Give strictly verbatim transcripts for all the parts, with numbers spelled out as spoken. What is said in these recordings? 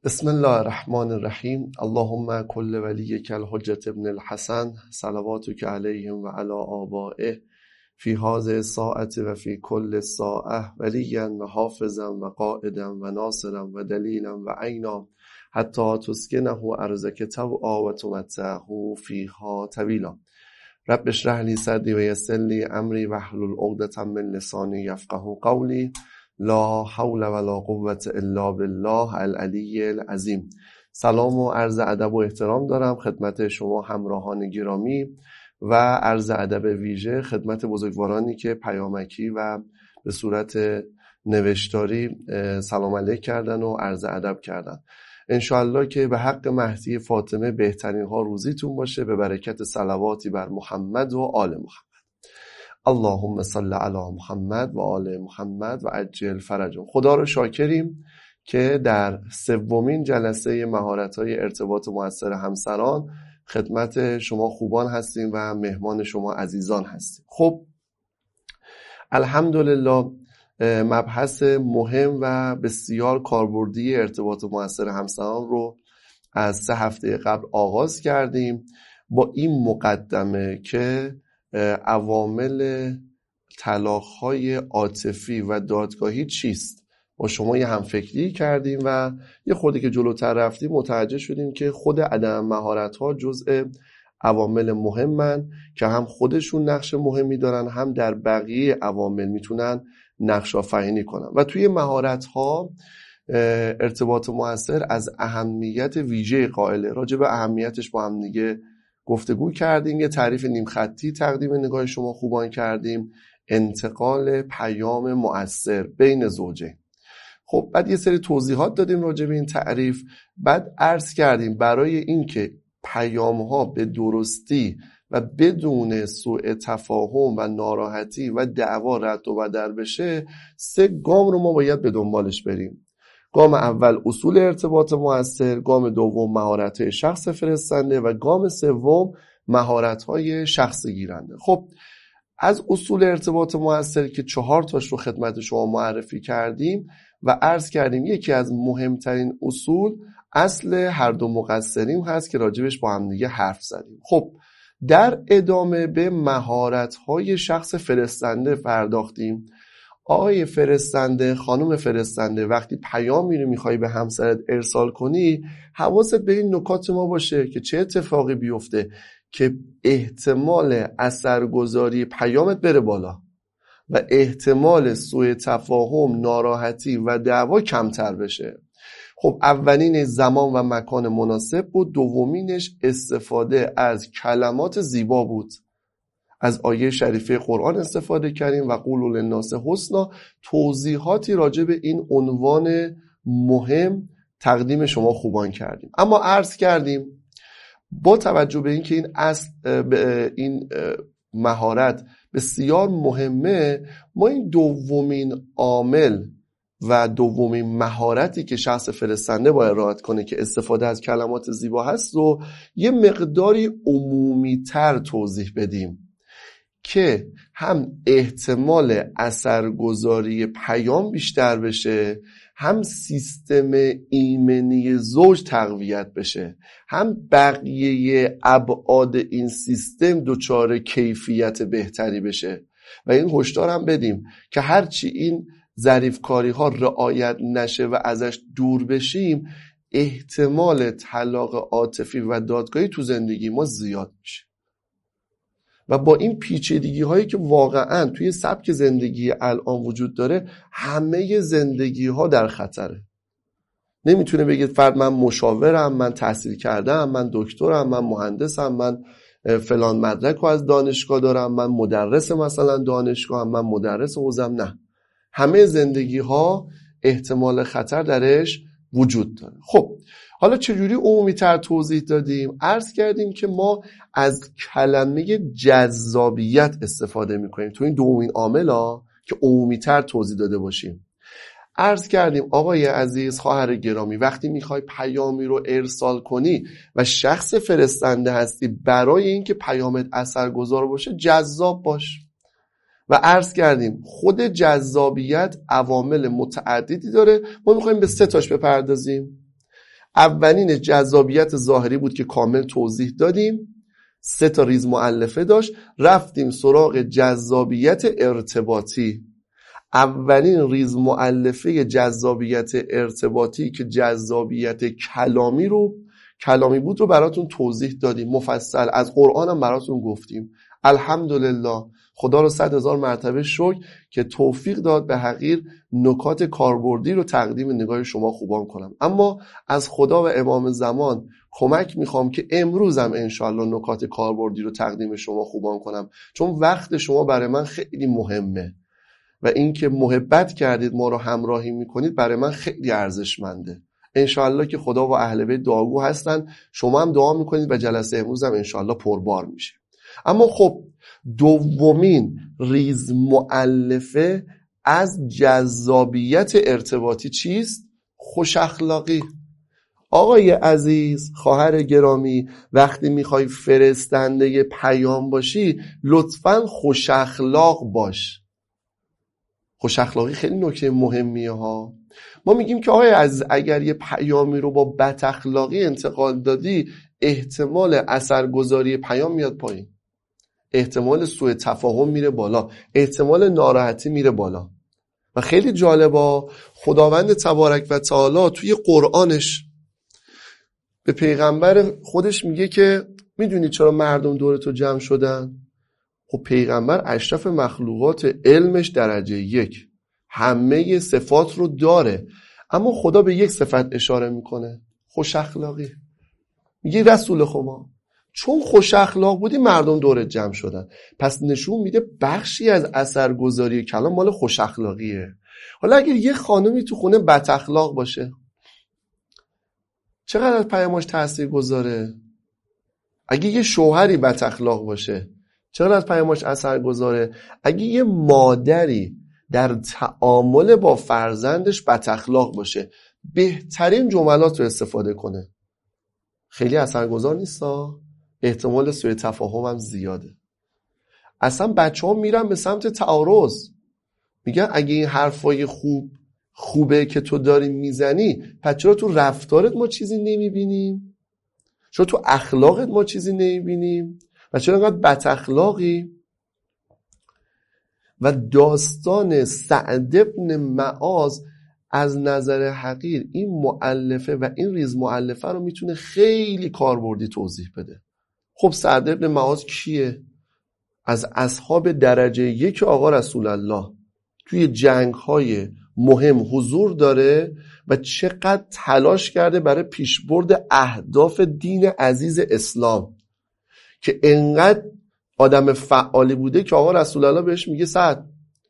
بسم الله الرحمن الرحیم. اللهم کل ولیک الحجة ابن الحسن صلواتک علیهم و علی آبائه فی هذه الساعة و فی کل ساعة ولیا و حافظا و قائدا و ناصرا و دلیلا و عینا حتی تسکنه ارضک طوعا و تمتعه فیها طویلا. رب اشرح لی صدری و یسر لی امری واحلل عقدة من لسانی یفقهوا قولی. لا حول ولا قوة الا بالله العلی العظیم. سلام و عرض ادب و احترام دارم خدمت شما همراهان گرامی و عرض ادب ویژه خدمت بزرگوارانی که پیامکی و به صورت نوشتاری سلام علیک کردن و عرض ادب کردن. انشاءالله که به حق مهدی فاطمه بهترین ها روزیتون باشه، به برکت صلواتی بر محمد و آل محمد. اللهم صل علی محمد و آل محمد و عجل فرجهم. خدا رو شاکریم که در سومین جلسه مهارت‌های ارتباط مؤثر همسران خدمت شما خوبان هستیم و مهمان شما عزیزان هستیم. خب الحمدلله مبحث مهم و بسیار کاربردی ارتباط مؤثر همسران رو از سه هفته قبل آغاز کردیم با این مقدمه که عوامل طلاق‌های عاطفی و دادگاهی چیست. با شما یه همفکری کردیم و یه خودی که جلوتر رفتیم متوجه شدیم که خود عدم مهارت‌ها جزء عوامل مهمن که هم خودشون نقش مهمی دارن، هم در بقیه عوامل میتونن نقش آفرینی کنن. و توی مهارت‌ها ارتباط مؤثر از اهمیت ویژه قائله. راجع به اهمیتش با هم دیگه گفتگو کردیم، یه تعریف نیم خطی تقدیم نگاه شما خوبان کردیم. انتقال پیام مؤثر بین زوجین. خب بعد یه سری توضیحات دادیم راجع به این تعریف. بعد عرض کردیم برای اینکه پیام‌ها به درستی و بدون سوء تفاهم و ناراحتی و دعوا رد و بدل بشه، سه گام رو ما باید به دنبالش بریم. گام اول اصول ارتباط مؤثر، گام دوم مهارت‌های شخص فرستنده و گام سوم مهارت‌های شخص گیرنده. خب از اصول ارتباط مؤثر که چهار تاش رو خدمت شما معرفی کردیم و عرض کردیم یکی از مهمترین اصول اصل هر دو مقصریم هست که راجبش با هم دیگه حرف زدیم. خب در ادامه به مهارت‌های شخص فرستنده پرداختیم. آقای فرستنده، خانم فرستنده، وقتی پیامی رو میخوای به همسرت ارسال کنی حواست به این نکات ما باشه که چه اتفاقی بیفته که احتمال اثرگذاری پیامت بره بالا و احتمال سوء تفاهم، ناراحتی و دعوا کمتر بشه. خب اولین زمان و مکان مناسب بود، دومینش استفاده از کلمات زیبا بود. از آیه شریفه قرآن استفاده کردیم و قولوا للناس حسنا. توضیحاتی راجع به این عنوان مهم تقدیم شما خوبان کردیم. اما عرض کردیم با توجه به اینکه این اصل این مهارت بسیار مهمه، ما این دومین عامل و دومین مهارتی که شخص فرستنده باید رعایت کنه که استفاده از کلمات زیبا هست و یه مقداری عمومی تر توضیح بدیم که هم احتمال اثرگذاری پیام بیشتر بشه، هم سیستم ایمنی زوج تقویت بشه، هم بقیه ابعاد این سیستم دچار کیفیت بهتری بشه. و این هشدار هم بدیم که هرچی این ظریفکاری ها رعایت نشه و ازش دور بشیم، احتمال طلاق عاطفی و دادگاهی تو زندگی ما زیاد میشه. و با این پیچیدگی هایی که واقعا توی سبک زندگی الان وجود داره، همه زندگی ها در خطره. نمیتونه بگید فرد من مشاورم، من تحصیل کردم، من دکترم، من مهندسم، من فلان مدرک رو از دانشگاه دارم، من مدرس مثلا دانشگاهم، من مدرس حوزم. نه، همه زندگی ها احتمال خطر درش وجود داره. خب حالا چجوری عمومی تر توضیح دادیم؟ عرض کردیم که ما از کلمه جذابیت استفاده میکنیم تو این دومین عامل ها که عمومی تر توضیح داده باشیم. عرض کردیم آقای عزیز، خواهر گرامی، وقتی میخوای پیامی رو ارسال کنی و شخص فرستنده هستی، برای اینکه پیامت اثرگذار باشه جذاب باش. و عرض کردیم خود جذابیت عوامل متعددی داره، ما میخوایم به سه تاش بپردازیم. اولین جذابیت ظاهری بود که کامل توضیح دادیم، سه تا ریز مؤلفه داشت. رفتیم سراغ جذابیت ارتباطی. اولین ریز مؤلفه جذابیت ارتباطی که جذابیت کلامی رو کلامی بود رو براتون توضیح دادیم مفصل، از قرآن هم براتون گفتیم. الحمدلله، خدا رو صد هزار مرتبه شکر که توفیق داد به حقیر نکات کاربردی رو تقدیم نگاه شما خوبان کنم. اما از خدا و امام زمان کمک میخوام که امروزم انشالله نکات کاربردی رو تقدیم شما خوبان کنم، چون وقت شما برای من خیلی مهمه و اینکه محبت کردید ما رو همراهی میکنید برای من خیلی ارزشمنده. انشالله که خدا و اهل بیت دعاگو هستن، شما هم دعا میکنید و جلسه امروز هم انشالله پربار میشه. اما خب دومین ریز مؤلفه از جذابیت ارتباطی چیست؟ خوش اخلاقی. آقای عزیز، خواهر گرامی، وقتی میخوای فرستنده پیام باشی لطفاً خوش اخلاق باش. خوش اخلاقی خیلی نکته مهمیه ها. ما میگیم که آقای عزیز اگر یه پیامی رو با بد اخلاقی انتقال دادی احتمال اثرگذاری پیام میاد پایین، احتمال سوء تفاهم میره بالا، احتمال ناراحتی میره بالا. و خیلی جالبه خداوند تبارک و تعالی توی قرآنش به پیغمبر خودش میگه که میدونی چرا مردم دور تو جمع شدن؟ خب پیغمبر اشرف مخلوقات، علمش درجه یک، همه صفات رو داره، اما خدا به یک صفت اشاره میکنه، خوش اخلاقی. میگه رسول خدا چون خوش اخلاق بودی مردم دورت جمع شدن. پس نشون میده بخشی از اثرگذاری کلام مال خوش اخلاقیه. حالا اگر یه خانمی تو خونه بد اخلاق باشه چقدر از پیامش تأثیر گذاره؟ اگه یه شوهری بد اخلاق باشه چقدر از پیامش اثر گذاره؟ اگه یه مادری در تعامل با فرزندش بد اخلاق باشه بهترین جملات رو استفاده کنه، خیلی اثرگذار نیستا؟ احتمال سوء تفاهم هم زیاده. اصلا بچه ها میرن به سمت تعارض، میگن اگه این حرفای خوب خوبه که تو داری میزنی پس چرا تو رفتارت ما چیزی نمیبینیم؟ چرا تو اخلاقت ما چیزی نمیبینیم؟ و چرا انقدر بد اخلاقی؟ و داستان سعد بن معاذ از نظر حقیر این مؤلفه و این ریز مؤلفه رو میتونه خیلی کاربردی توضیح بده. خب سعد بن معاذ کیه؟ از اصحاب درجه یک آقا رسول الله، توی جنگ های مهم حضور داره و چقدر تلاش کرده برای پیشبرد اهداف دین عزیز اسلام که انقدر آدم فعالی بوده که آقا رسول الله بهش میگه سعد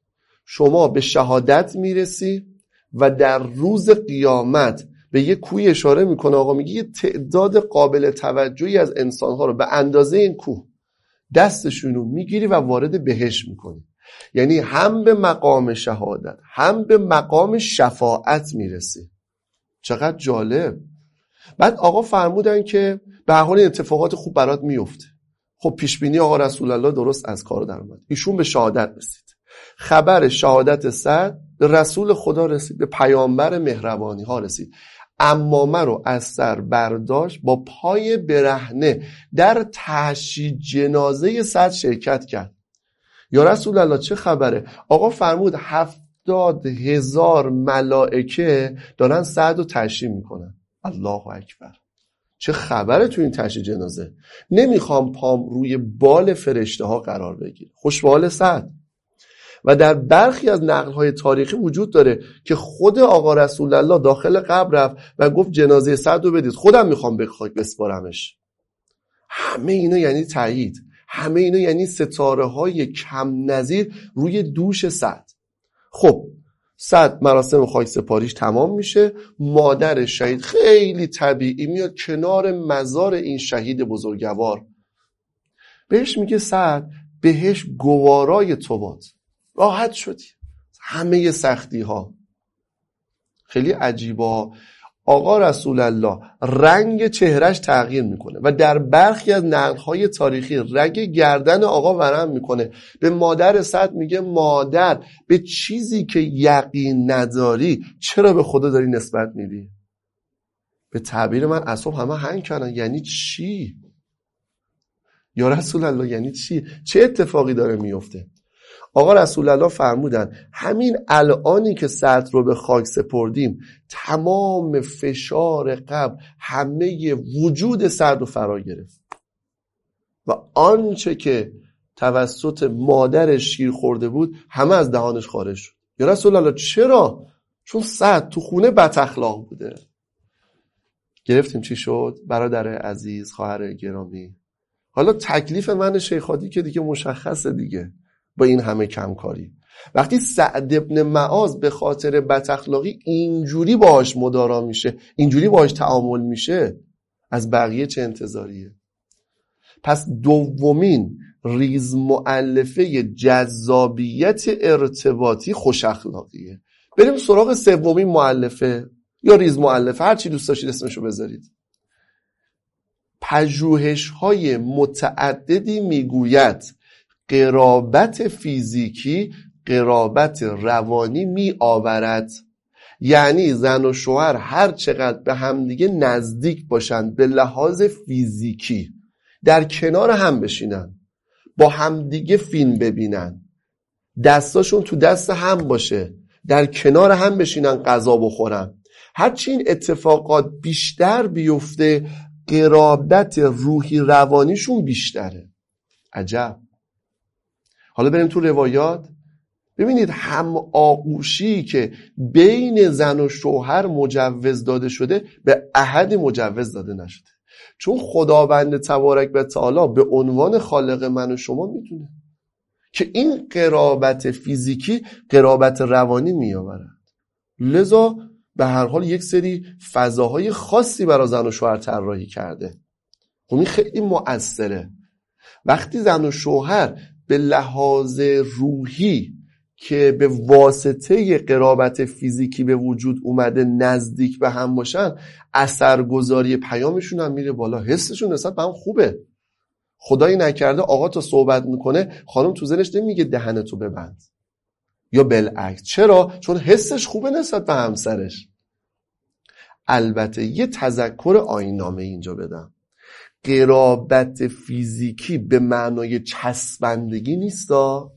شما به شهادت میرسی و در روز قیامت به یه کوه اشاره میکنه. آقا میگه یه تعداد قابل توجهی از انسانها رو به اندازه این کوه دستشون رو میگیری و وارد بهشت میکنی. یعنی هم به مقام شهادت هم به مقام شفاعت میرسی. چقدر جالب. بعد آقا فرمودن که به هر حال اتفاقات خوب برات میفته. خب پیشبینی آقا رسول الله درست از کار در اومد. ایشون به شهادت رسید. خبر شهادت سعد به رسول خدا رسید، به پیامبر مهربانی ها رسید. عمامه رو از سر برداشت، با پای برهنه در تشییع جنازه سعد شرکت کرد. یا رسول الله چه خبره؟ آقا فرمود هفتاد هزار ملائکه دارن سعد رو تشییع میکنن. الله اکبر. چه خبره تو این تشییع جنازه؟ نمیخوام پام روی بال فرشته ها قرار بگیره. خوش به حال سعد. و در برخی از نقل‌های تاریخی وجود داره که خود آقا رسول الله داخل قبر رفت و گفت جنازه سعد رو بدید، خودم میخوام به خاک بسپارمش. همه اینا یعنی تایید، همه اینا یعنی ستاره های کم نظیر روی دوش سعد. خب سعد مراسم خاک سپاریش تمام میشه، مادر شهید خیلی طبیعی میاد کنار مزار این شهید بزرگوار، بهش میگه سعد بهش گوارای تو باد، راحت شدی همه سختی ها. خیلی عجیبه. آقا رسول الله رنگ چهرش تغییر میکنه و در برخی از نقل‌های تاریخی رگ گردن آقا ورم میکنه. به مادر سعد میگه مادر به چیزی که یقین نداری چرا به خدا داری نسبت میدی؟ به تعبیر من اعصاب همه هنگ کردن. یعنی چی؟ یا رسول الله یعنی چی؟ چه اتفاقی داره میفته؟ آقا رسول الله فرمودن همین الانی که سرت رو به خاک سپردیم تمام فشار قبل همه وجود سرد رو فرا گرفت و آنچه که توسط مادرش شیر خورده بود همه از دهانش خارج شد. یا رسول الله چرا؟ چون سعد تو خونه بد اخلاق بوده. گرفتیم چی شد؟ برادر عزیز، خواهر گرامی، حالا تکلیف من شیخ هادی که دیگه مشخصه دیگه با این همه کمکاری. وقتی سعد ابن معاذ به خاطر بد اخلاقی اینجوری باهاش مدارا میشه، اینجوری باهاش تعامل میشه، از بقیه چه انتظاریه؟ پس دومین ریز مؤلفه جذابیت ارتباطی خوش اخلاقیه. بریم سراغ سومین مؤلفه یا ریز مؤلفه، هر چی دوست داشتید اسمشو بذارید. پژوهش‌های متعددی میگوید قرابت فیزیکی قرابت روانی می آورد. یعنی زن و شوهر هر چقدر به همدیگه نزدیک باشند به لحاظ فیزیکی، در کنار هم بشینن، با همدیگه فیلم ببینن، دستاشون تو دست هم باشه، در کنار هم بشینن غذا بخورن، هرچی این اتفاقات بیشتر بیفته قرابت روحی روانیشون بیشتره. عجب. حالا بریم تو روایات. ببینید هم آغوشی که بین زن و شوهر مجوز داده شده به احد مجوز داده نشده، چون خداوند تبارک و تعالی به عنوان خالق من و شما میدونه که این قرابت فیزیکی قرابت روانی میآورد. لذا به هر حال یک سری فضاهای خاصی برای زن و شوهر طراحی کرده. خب این خیلی مؤثره. وقتی زن و شوهر به لحاظ روحی که به واسطه قرابت فیزیکی به وجود اومده نزدیک به هم باشن، اثرگذاری پیامشون هم میره بالا، حسشون نسبت به هم خوبه. خدایی نکرده آقا تا صحبت میکنه خانم تو ذهنش نمیگه دهنتو ببند، یا بالعکس. چرا؟ چون حسش خوبه نسبت به همسرش. البته یه تذکر آیین‌نامه اینجا بدم. قرابت فیزیکی به معنای چسبندگی نیستا.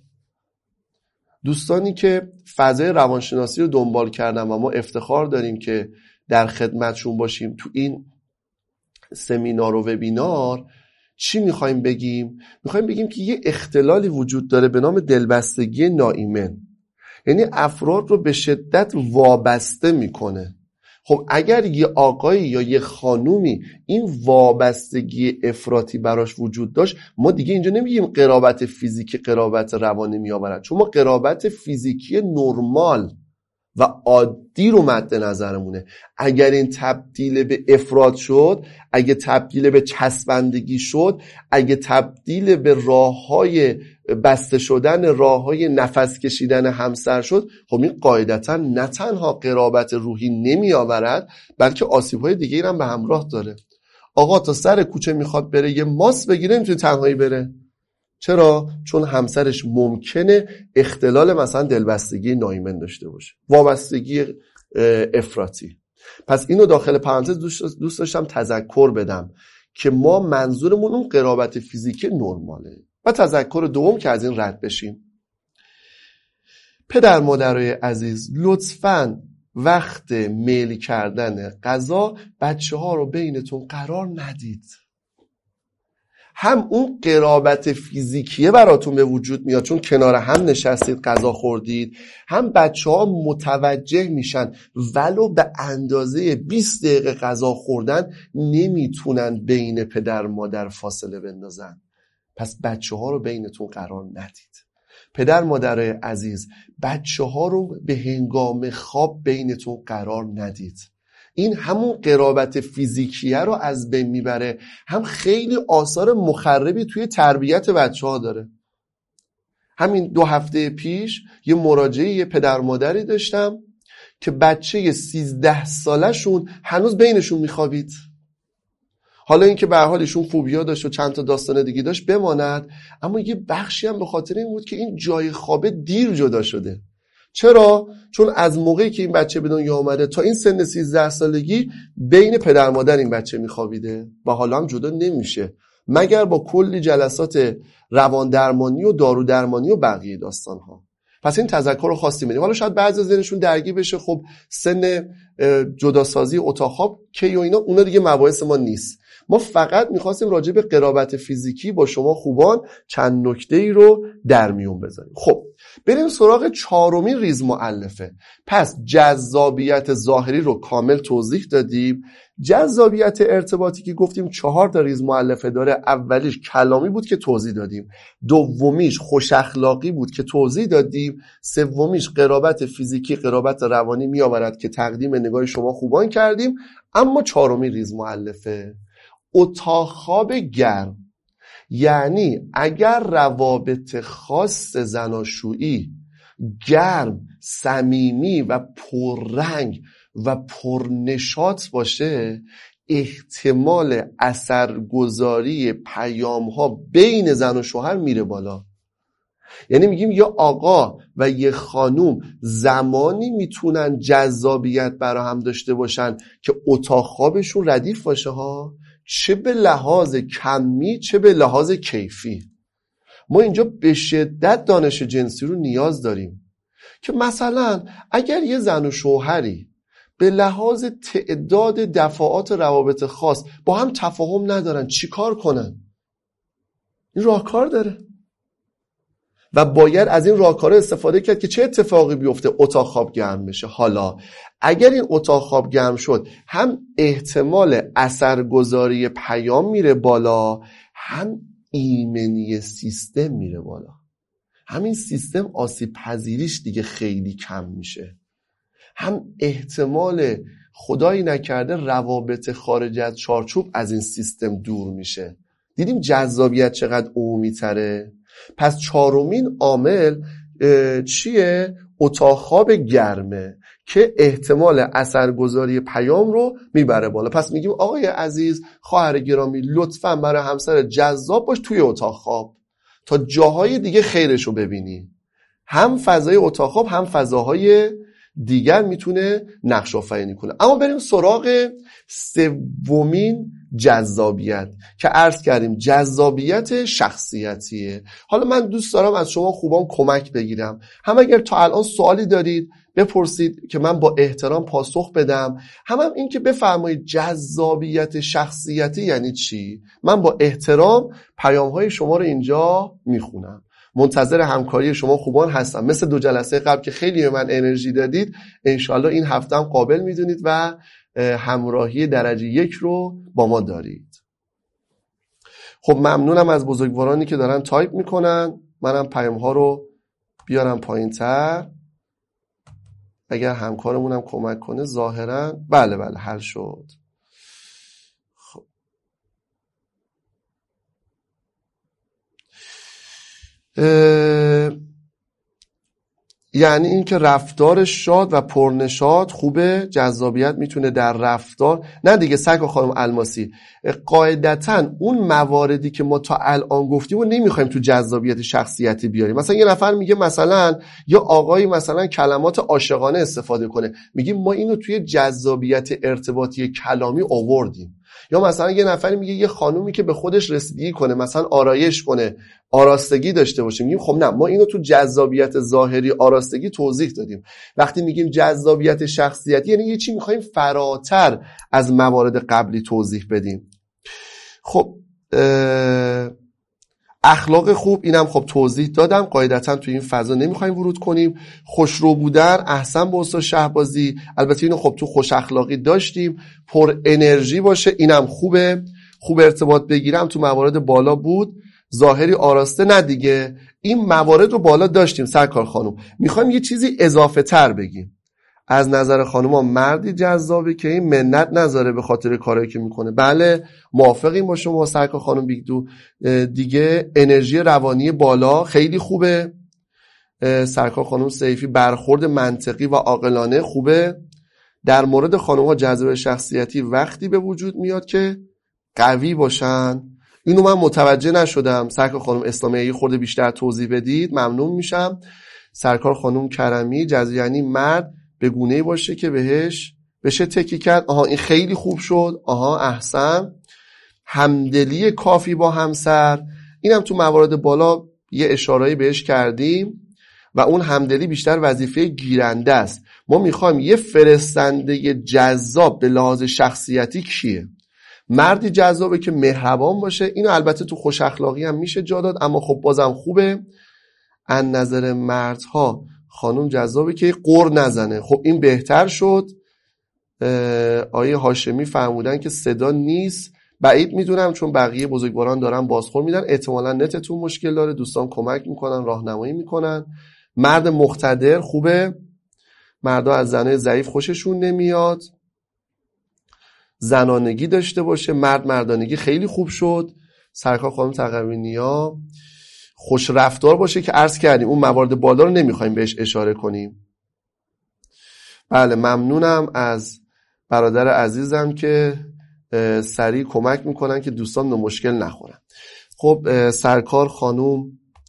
دوستانی که فضای روانشناسی رو دنبال کردن و ما افتخار داریم که در خدمتشون باشیم تو این سمینار و وبینار، چی میخوایم بگیم؟ میخوایم بگیم که یه اختلالی وجود داره به نام دلبستگی ناایمن، یعنی افراد رو به شدت وابسته میکنه. خب اگر یه آقایی یا یه خانومی این وابستگی افراطی براش وجود داشت، ما دیگه اینجا نمیگیم قرابت فیزیکی قرابت روانی میآورد، چون ما قرابت فیزیکی نرمال و عادی رو مد نظرمونه. اگر این تبدیل به افراط شد، اگه تبدیل به چسبندگی شد، اگه تبدیل به راههای بسته شدن، راههای نفس کشیدن همسر شد، خب این قاعدتا نه تنها قرابت روحی نمی آورد، بلکه آسیب‌های دیگه هم به همراه داره. آقا تا سر کوچه میخواد بره یه ماس بگیره، نمیتونه تنهایی بره. چرا؟ چون همسرش ممکنه اختلال مثلا دلبستگی ناایمن داشته باشه، وابستگی افراطی. پس اینو داخل پرانتز دوست داشتم تذکر بدم که ما منظورمون اون قرابت فیزیکی نرماله. و تذکر دوم که از این رد بشیم، پدر مادرای عزیز لطفاً وقت میل کردن غذا بچه ها رو بینتون قرار ندید. هم اون قرابت فیزیکیه براتون به وجود میاد چون کنار هم نشستید غذا خوردید، هم بچه ها متوجه میشن ولو به اندازه بیست دقیقه غذا خوردن نمیتونن بین پدر مادر فاصله بندازن. پس بچه ها رو بینتون قرار ندید. پدر مادرای عزیز بچه ها رو به هنگام خواب بینتون قرار ندید. این همون قرابت فیزیکیه رو از بین میبره، هم خیلی آثار مخربی توی تربیت بچه ها داره. همین دو هفته پیش یه مراجعه یه پدر مادری داشتم که بچه سیزده ساله شون هنوز بینشون میخوابید. حالا اینکه به هر حال ایشون فوبیا داشت و چند تا داستان دیگه داشت بماند، اما یه بخشی هم به خاطر این بود که این جای خوابه دیر جدا شده. چرا؟ چون از موقعی که این بچه به دنیا آمده تا این سن سیزده سالگی بین پدر مادر این بچه میخوابیده و حالا هم جدا نمیشه مگر با کلی جلسات روان درمانی و دارو درمانی و بقیه داستان ها. پس این تذکر رو خواستیم بدیم. حالا شاید بعضی از ذهنشون درگیر بشه خب سن جداسازی اتاق خواب کی و اینا، اونا دیگه مباحث ما نیست. ما فقط میخواستیم راجع به قرابت فیزیکی با شما خوبان چند نکته ای رو در میون بذاریم. خب بریم سراغ چهارمین ریز مؤلفه. پس جذابیت ظاهری رو کامل توضیح دادیم. جذابیت ارتباطی که گفتیم چهار تا ریز مؤلفه داره. اولیش کلامی بود که توضیح دادیم، دومیش خوش اخلاقی بود که توضیح دادیم، سومیش قرابت فیزیکی قرابت روانی میآورد که تقدیم نگاه شما خوبان کردیم. اما چهارمین ریز مؤلفه اتاق خواب گرم، یعنی اگر روابط خاص زناشویی گرم، صمیمی و پررنگ و پرنشاط باشه، احتمال اثرگذاری پیام ها بین زن و شوهر میره بالا. یعنی میگیم یا آقا و یه خانوم زمانی میتونن جذابیت برا هم داشته باشن که اتاق خوابشون ردیف باشه ها، چه به لحاظ کمی چه به لحاظ کیفی. ما اینجا به شدت دانش جنسی رو نیاز داریم که مثلا اگر یه زن و شوهری به لحاظ تعداد دفعات روابط خاص با هم تفاهم ندارن، چی کار کنن؟ این راهکار داره و باید از این راهکارها استفاده کرد که چه اتفاقی بیفته؟ اتاق خواب گرم بشه. حالا اگر این اتاق خواب گرم شد، هم احتمال اثرگذاری پیام میره بالا، هم ایمنی سیستم میره بالا. همین سیستم آسیب پذیریش دیگه خیلی کم میشه، هم احتمال خدایی نکرده روابط خارج از چارچوب از این سیستم دور میشه. دیدیم جذابیت چقدر عمومی تره. پس چهارمین عامل چیه؟ اتاق خواب گرمه که احتمال اثرگذاری پیام رو میبره بالا. پس میگیم آقای عزیز، خواهر گرامی، لطفاً برای همسر جذاب باش توی اتاق خواب تا جاهای دیگه خیرش رو ببینی. هم فضای اتاق خواب هم فضاهای دیگر میتونه نقش آفرینی کنه. اما بریم سراغ سومین جذابیت که عرض کردیم جذابیت شخصیتیه. حالا من دوست دارم از شما خوبان کمک بگیرم. هم اگر تا الان سوالی دارید بپرسید که من با احترام پاسخ بدم، هم, هم این که بفرمایید جذابیت شخصیتی یعنی چی. من با احترام پیام‌های شما رو اینجا میخونم. منتظر همکاری شما خوبان هستم. مثل دو جلسه قبل که خیلی به من انرژی دادید، انشالله این هفته هم قابل میدونید و همراهی درجه یک رو با ما دارید. خب ممنونم از بزرگوارانی که دارن تایپ میکنن. منم پیام ها رو بیارم پایین تر. اگر همکارمونم کمک کنه ظاهرا بله بله حل شد. خب اه... یعنی این که رفتار شاد و پرنشاط خوبه، جذابیت میتونه در رفتار. نه دیگه سگ خانم الماسی، قاعدتاً اون مواردی که ما تا الان گفتیم و نمیخوایم تو جذابیت شخصیتی بیاریم. مثلا یه نفر میگه مثلا یا آقایی مثلا کلمات عاشقانه استفاده کنه، میگیم ما اینو توی جذابیت ارتباطی کلامی آوردیم. یا مثلا یه نفری میگه یه خانومی که به خودش رسیدگی کنه، مثلا آرایش کنه، آراستگی داشته باشه، میگیم خب نه ما اینو تو جذابیت ظاهری آراستگی توضیح دادیم. وقتی میگیم جذابیت شخصیتی یعنی یه چی میخوایم فراتر از موارد قبلی توضیح بدیم. خب اخلاق خوب اینم خب توضیح دادم، قاعدتا تو این فضا نمیخوایم ورود کنیم. خوشرو بودن، احسن به استاد شهبازی، البته اینو خب تو خوش اخلاقی داشتیم. پر انرژی باشه، اینم خوبه. خوب ارتباط بگیرم تو موارد بالا بود. ظاهری آراسته نه دیگه، این موارد رو بالا داشتیم. سرکار خانم میخوایم یه چیزی اضافه تر بگیم. از نظر خانوما مردی جذابه که این منت نذاره به خاطر کارایی که میکنه. بله موافقیم با شما سرکار خانم بیگدو. دیگه انرژی روانی بالا خیلی خوبه. سرکار خانم سیفی برخورد منطقی و عاقلانه خوبه. در مورد خانوما جذابیت شخصیتی وقتی به وجود میاد که قوی باشن. اینو من متوجه نشدم. سرکار خانم اسلامی یه خورده بیشتر توضیح بدید ممنون میشم. سرکار خانم کرمی، جذب یعنی مرد به گونه‌ای باشه که بهش بشه تکی کرد. آها این خیلی خوب شد. آها احسن. همدلی کافی با همسر، اینم تو موارد بالا یه اشاره‌ای بهش کردیم و اون همدلی بیشتر وظیفه گیرنده است. ما میخوایم یه فرستنده جذاب به لحاظ شخصیتی کیه؟ مردی جذابه که مهربان باشه. اینو البته تو خوش اخلاقی هم میشه جا داد، اما خب بازم خوبه. از نظر مردها خانم جذابه که قر نزنه. خب این بهتر شد. آیه هاشمی فرمودن که صدا نیست. بعید میدونم چون بقیه بزرگواران دارن بازخور میدن، احتمالاً نتتون مشکل داره. دوستان کمک میکنن، راهنمایی میکنن. مرد مقتدر خوبه. مردا از زنای ضعیف خوششون نمیاد. زنانگی داشته باشه. مرد مردانگی خیلی خوب شد. سرکار خانم تقوینیا خوش رفتار باشه که عرض کردیم اون موارد بالا رو نمیخوایم بهش اشاره کنیم. بله ممنونم از برادر عزیزم که سریع کمک میکنن که دوستان به مشکل نخورن. خب سرکار خانم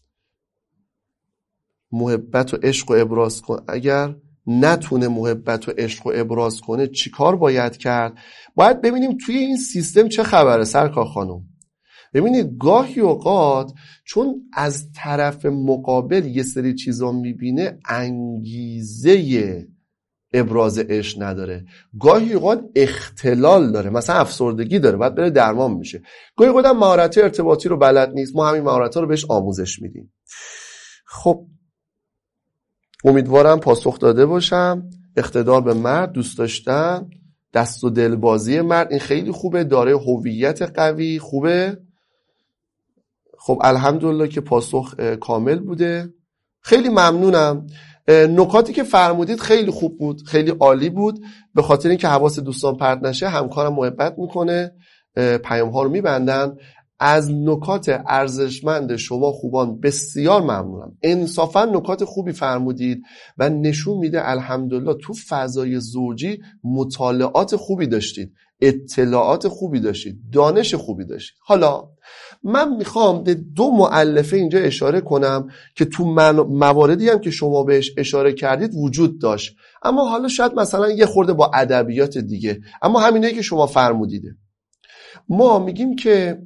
محبت و عشق و ابراز کن، اگر نتونه محبت و عشق و ابراز کنه چیکار باید کرد؟ باید ببینیم توی این سیستم چه خبره سرکار خانم. ببینید گاهی اوقات چون از طرف مقابل یه سری چیزا میبینه انگیزه ابراز عشق نداره، گاهی اوقات اختلال داره، مثلا افسردگی داره، باید بره درمان میشه. گاهی اوقات هم مهارت ارتباطی رو بلد نیست، ما همین مهارت‌ها رو بهش آموزش میدیم. خب امیدوارم پاسخ داده باشم. اقتدار به مرد، دوست داشتن، دست و دلبازی مرد، این خیلی خوبه. داره هویت قوی، خوبه. خب الحمدلله که پاسخ کامل بوده. خیلی ممنونم. نکاتی که فرمودید خیلی خوب بود، خیلی عالی بود. به خاطر اینکه حواس دوستان پرت نشه، همکارم محبت میکنه، پیام ها رو میبندن. از نکات ارزشمند شما خوبان بسیار ممنونم. انصافا نکات خوبی فرمودید و نشون میده الحمدلله تو فضای زوجی مطالعات خوبی داشتید، اطلاعات خوبی داشتید، دانش خوبی داشتید. حالا من میخوام به دو مؤلفه اینجا اشاره کنم که تو مواردی هم که شما بهش اشاره کردید وجود داشت، اما حالا شاید مثلا یه خورده با ادبیات دیگه، اما همینه که شما فرمودیده. ما میگیم که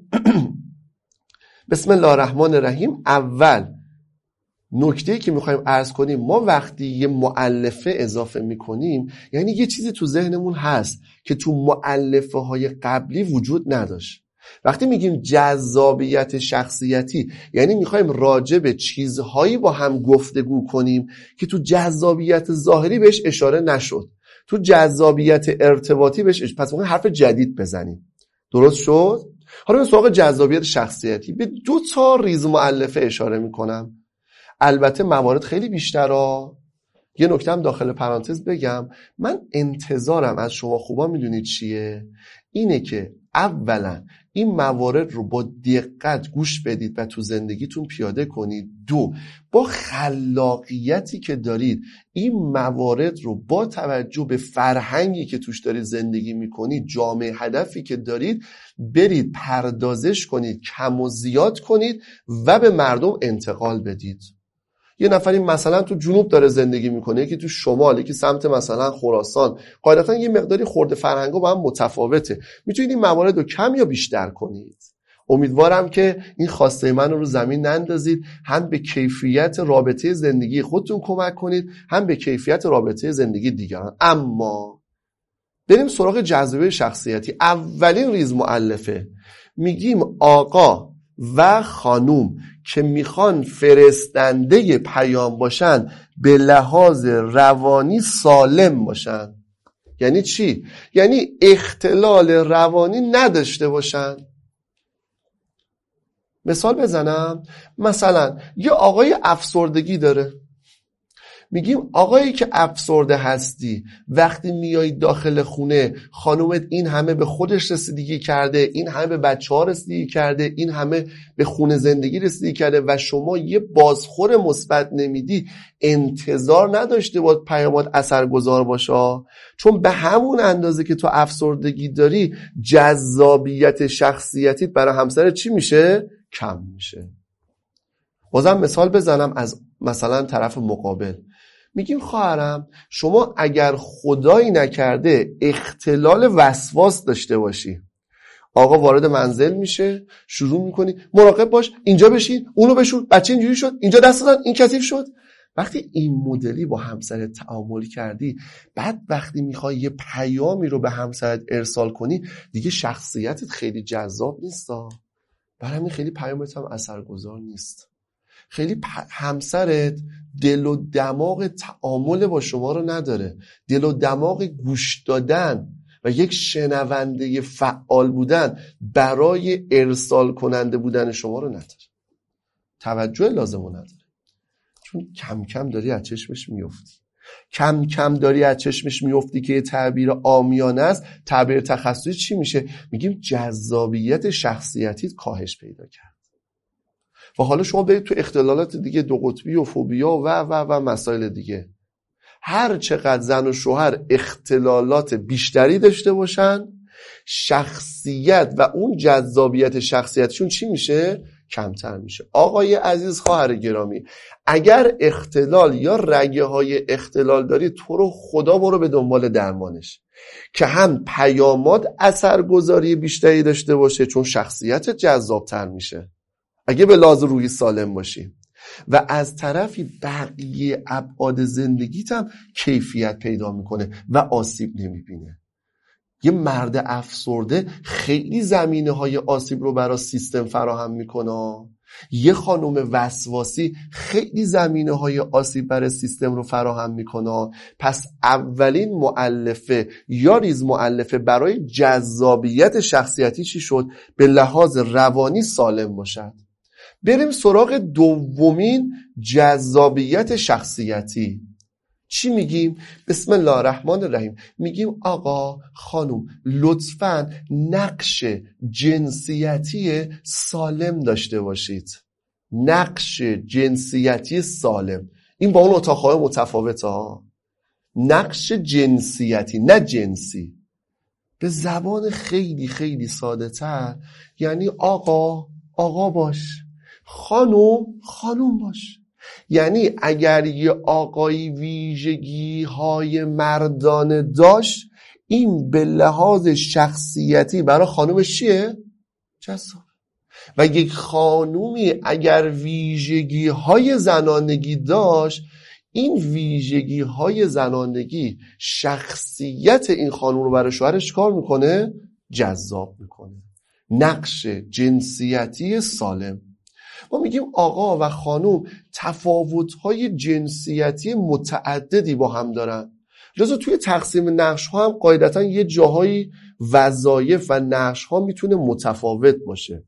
بسم الله الرحمن الرحیم. اول نکته‌ای که میخوایم عرض کنیم، ما وقتی یه مؤلفه اضافه میکنیم یعنی یه چیزی تو ذهنمون هست که تو مؤلفه های قبلی وجود نداشت. وقتی میگیم جذابیت شخصیتی یعنی میخوایم راجع به چیزهایی با هم گفتگو کنیم که تو جذابیت ظاهری بهش اشاره نشد، تو جذابیت ارتباطی بهش اشاره. پس میخوایم حرف جدید بزنیم. درست شد؟ حالا به سراغ جذابیت شخصیتی به دو تا ریز مؤلفه اشاره میکنم. البته موارد خیلی بیشتره. یه نکته هم داخل پرانتز بگم، من انتظارم از شما خوبان میدونید چیه؟ اینه که اولا این موارد رو با دقت گوش بدید و تو زندگیتون پیاده کنید. دو، با خلاقیتی که دارید این موارد رو با توجه به فرهنگی که توش دارید زندگی میکنید، جامعه هدفی که دارید، برید پردازش کنید، کم و زیاد کنید و به مردم انتقال بدید. یه نفری مثلا تو جنوب داره زندگی میکنه، یکی تو شمال، یکی سمت مثلا خراسان، قاعدتا یه مقداری خورده فرهنگا با هم متفاوته. میتونید این موارد رو کم یا بیشتر کنید. امیدوارم که این خواسته من رو زمین نندازید، هم به کیفیت رابطه زندگی خودتون کمک کنید، هم به کیفیت رابطه زندگی دیگران. اما بریم سراغ جذابیت شخصیتی. اولین ریز مؤلفه میگیم آقا و خانوم که میخوان فرستنده پیام باشن به لحاظ روانی سالم باشن. یعنی چی؟ یعنی اختلال روانی نداشته باشن. مثال بزنم، مثلا یه آقای افسردگی داره، میگیم آقایی که افسرده هستی، وقتی میای داخل خونه خانومت این همه به خودش رسیدگی کرده، این همه به بچه ها رسیدگی کرده، این همه به خونه زندگی رسیدگی کرده و شما یه بازخور مثبت نمیدی، انتظار نداشته باید پیامات اثرگذار باشه، چون به همون اندازه که تو افسردگی داری جذابیت شخصیتیت برای همسر چی میشه؟ کم میشه. بازم مثال بزنم از مثلا طرف مقابل، میگیم خواهرم شما اگر خدایی نکرده اختلال وسواس داشته باشی، آقا وارد منزل میشه، شروع میکنی مراقب باش، اینجا بشین، اونو بشور، بچه اینجوری شد، اینجا دست دادن، این کثیف شد. وقتی این مدلی با همسرت تعامل کردی، بعد وقتی میخوای یه پیامی رو به همسرت ارسال کنی، دیگه شخصیتت خیلی جذاب نیست، برای همین خیلی پیامت هم اثرگذار نیست. خیلی پ... همسرت دل و دماغ تعامل با شما رو نداره، دل و دماغ گوش دادن و یک شنونده فعال بودن برای ارسال کننده بودن شما رو نداره، توجه لازم رو نداره، چون کم کم داری از چشمش میفتی. کم کم داری از چشمش میفتی که یه تعبیر عامیانه است. تعبیر تخصصی چی میشه؟ میگیم جذابیت شخصیتیت کاهش پیدا کرد. و حالا شما برید تو اختلالات دیگه، دو قطبی و فوبیا و و و مسائل دیگه. هر چقدر زن و شوهر اختلالات بیشتری داشته باشن، شخصیت و اون جذابیت شخصیتشون چی میشه؟ کمتر میشه. آقای عزیز، خواهر گرامی، اگر اختلال یا رگه های اختلال داری، تو رو خدا برو به دنبال درمانش که هم پیامات اثرگذاری بیشتری داشته باشه، چون شخصیت جذابتر میشه اگه به لحاظ روحی سالم باشی، و از طرفی بقیه ابعاد زندگیت هم کیفیت پیدا میکنه و آسیب نمیبینه. یه مرد افسرده خیلی زمینه های آسیب رو برای سیستم فراهم میکنه، یه خانم وسواسی خیلی زمینه های آسیب برای سیستم رو فراهم میکنه. پس اولین مؤلفه یا ریز مؤلفه برای جذابیت شخصیتی چی شد؟ به لحاظ روانی سالم باشد. بریم سراغ دومین جذابیت شخصیتی. چی میگیم؟ بسم الله الرحمن الرحیم. میگیم آقا خانم لطفاً نقش جنسیتی سالم داشته باشید. نقش جنسیتی سالم، این با اون اتاقهای متفاوته ها. نقش جنسیتی، نه جنسی. به زبان خیلی خیلی ساده تر یعنی آقا آقا باش، خانم خانم باش. یعنی اگر یه آقایی ویژگی های مردانه داشت، این به لحاظ شخصیتی برای خانومش چیه؟ جذاب. و یک خانومی اگر ویژگی های زنانگی داشت، این ویژگی های زنانگی شخصیت این خانوم رو برای شوهرش کار میکنه؟ جذاب میکنه. نقش جنسیتی سالم. ما میگیم آقا و خانوم تفاوت‌های جنسیتی متعددی با هم دارن، لذا توی تقسیم نقش‌ها هم قاعدتاً یه جاهایی وظایف و نقش‌ها میتونه متفاوت باشه.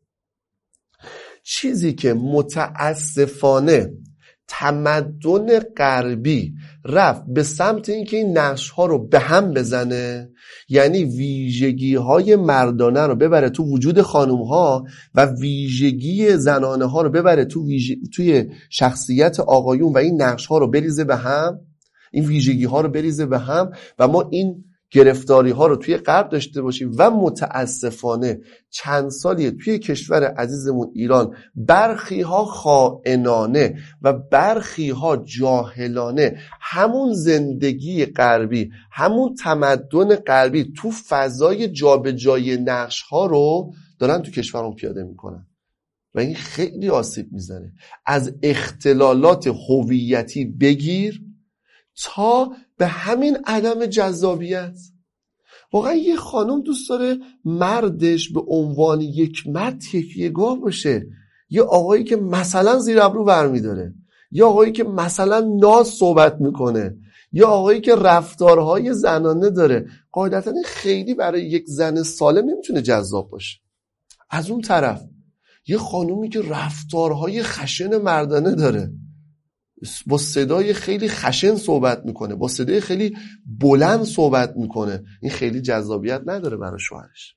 چیزی که متاسفانه تمدن غربی رفت به سمت اینکه این نقش‌ها رو به هم بزنه، یعنی ویژگی‌های مردانه رو ببره تو وجود خانم‌ها و ویژگی زنانه ها رو ببره تو ویژ... توی شخصیت آقایون و این نقش‌ها رو بریزه به هم، این ویژگی‌ها رو بریزه به هم و ما این گرفتاری ها رو توی غرب داشته باشیم. و متاسفانه چند سالیه توی کشور عزیزمون ایران برخی ها خائنانه و برخی ها جاهلانه همون زندگی غربی، همون تمدن غربی تو فضای جابجایی نقش ها رو دارن تو کشورمون پیاده میکنن و این خیلی آسیب میزنه. از اختلالات هویتی بگیر تا به همین عدم جذابیت. واقعا یه خانم دوست داره مردش به عنوان یک مرد تکیه‌گاه باشه، یه آقایی که مثلا زیر ابرو برمی‌داره، یه آقایی که مثلا ناز صحبت میکنه، یه آقایی که رفتارهای زنانه داره. قاعدتا خیلی برای یک زن سالم نمیتونه جذاب باشه. از اون طرف یه خانومی که رفتارهای خشن مردانه داره، با صدای خیلی خشن صحبت میکنه، با صدای خیلی بلند صحبت میکنه، این خیلی جذابیت نداره برای شوهرش.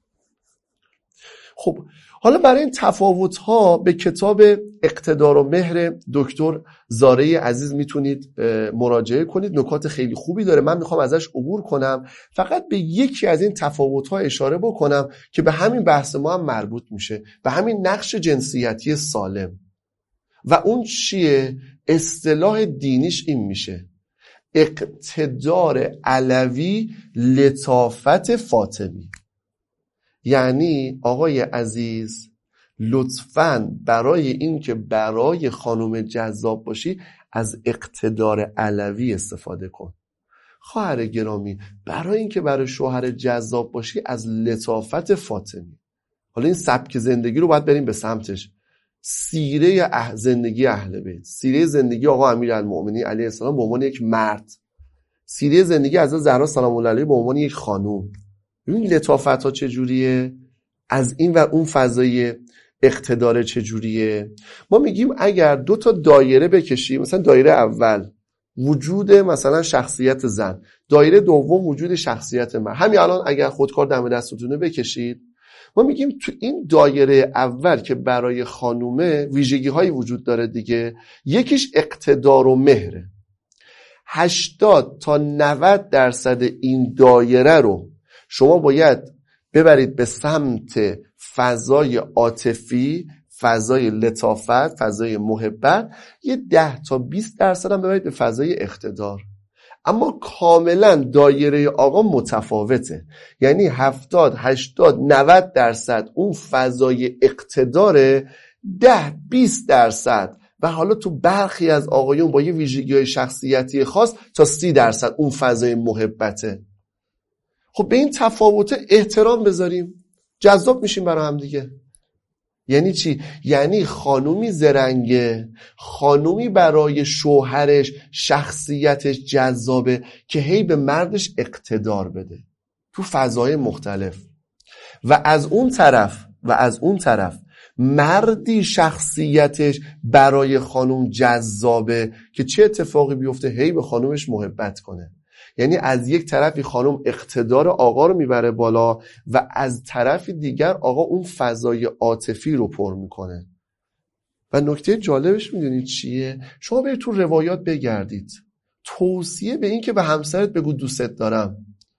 خب حالا برای این تفاوت‌ها به کتاب اقتدار و مهر دکتر زاره عزیز میتونید مراجعه کنید. نکات خیلی خوبی داره، من میخوام ازش عبور کنم، فقط به یکی از این تفاوت‌ها اشاره بکنم که به همین بحث ما هم مربوط میشه، به همین نقش جنسیتی سالم. و اون چیه؟ اصطلاح دینیش این میشه اقتدار علوی لطافت فاطمی. یعنی آقای عزیز لطفاً برای این که برای خانم جذاب باشی از اقتدار علوی استفاده کن. خواهر گرامی برای این که برای شوهر جذاب باشی از لطافت فاطمی. حالا این سبک زندگی رو باید بریم به سمتش. سیره اه زندگی اهل بیت، سیره زندگی آقا امیرالمؤمنین علیه السلام به عنوان یک مرد، سیره زندگی حضرت زهرا سلام الله علیها به عنوان یک خانوم. ببین لطافت ها چجوریه، از این و اون فضای اقتدار چجوریه. ما میگیم اگر دو تا دایره بکشیم، مثلا دایره اول وجود مثلا شخصیت زن، دایره دوم وجود شخصیت مرد، همین الان اگر خودکار دم دستتونه بکشید، ما میگیم تو این دایره اول که برای خانومه ویژگی هایی وجود داره دیگه، یکیش اقتدار و مهره. هشتاد تا نود درصد این دایره رو شما باید ببرید به سمت فضای عاطفی، فضای لطافت، فضای محبت. یه ده تا بیست درصد هم ببرید به فضای اقتدار. اما کاملا دایره آقا متفاوته، یعنی هفتاد، هشتاد، نود درصد اون فضای اقتداره، ده، بیست درصد و حالا تو برخی از آقایون با یه ویژگی‌های شخصیتی خاص تا سی درصد اون فضای محبته. خب به این تفاوت احترام بذاریم، جذاب میشیم برای هم دیگه. یعنی چی؟ یعنی خانومی زرنگه، خانومی برای شوهرش شخصیتش جذابه که هی به مردش اقتدار بده تو فضای مختلف، و از اون طرف و از اون طرف مردی شخصیتش برای خانوم جذابه که چه اتفاقی بیفته؟ هی به خانومش محبت کنه. یعنی از یک طرفی خانم اقتدار آقا رو میبره بالا و از طرف دیگر آقا اون فضای عاطفی رو پر میکنه. و نکته جالبش میدونید چیه؟ شما برید تو روایات بگردید، توصیه به این که به همسرت بگو دوستت دارم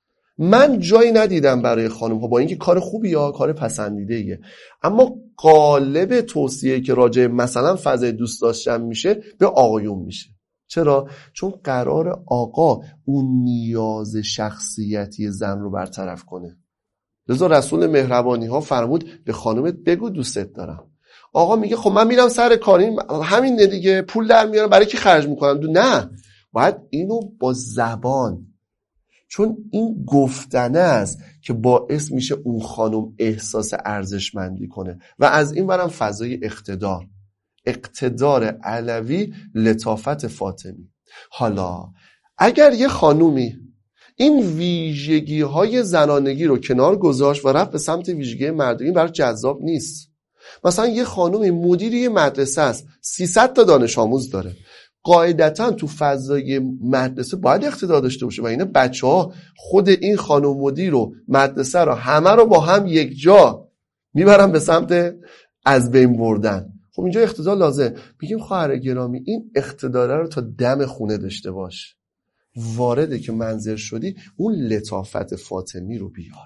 من جایی ندیدم برای خانم ها، با اینکه کار خوبیه، کار پسندیده ایه، اما قالب توصیه که راجع مثلا فضای دوست داشتن میشه به آقایون میشه. چرا؟ چون قرار آقا اون نیاز شخصیتی زن رو برطرف کنه. لذا رسول مهربانی ها فرمود به خانومت بگو دوستت دارم. آقا میگه خب من میرم سر کار، همین دیگه، پول در میارم، برای کی خرج میکنم؟ دو نه، باید اینو با زبان، چون این گفتنه است که باعث میشه اون خانم احساس ارزشمندی کنه. و از این برم فضای اقتدار، اقتدار علوی، لطافت فاطمی. حالا اگر یه خانومی این ویژگی های زنانگی رو کنار گذاشت و رفت به سمت ویژگی مردمی، برای جذاب نیست. مثلا یه خانومی مدیر یه مدرسه است، سیصد تا دانش آموز داره، قاعدتا تو فضای مدرسه باید اقتدار داشته باشه و اینا بچه ها خود این خانم مدیر رو، مدرسه رو، همه رو با هم یک جا میبرن به سمت از بین بردن. خب اینجا اقتدار لازم. میگیم خواهر گرامی این اقتدار رو تا دم خونه داشته باش، وارده که منزل شدی اون لطافت فاطمی رو بیار.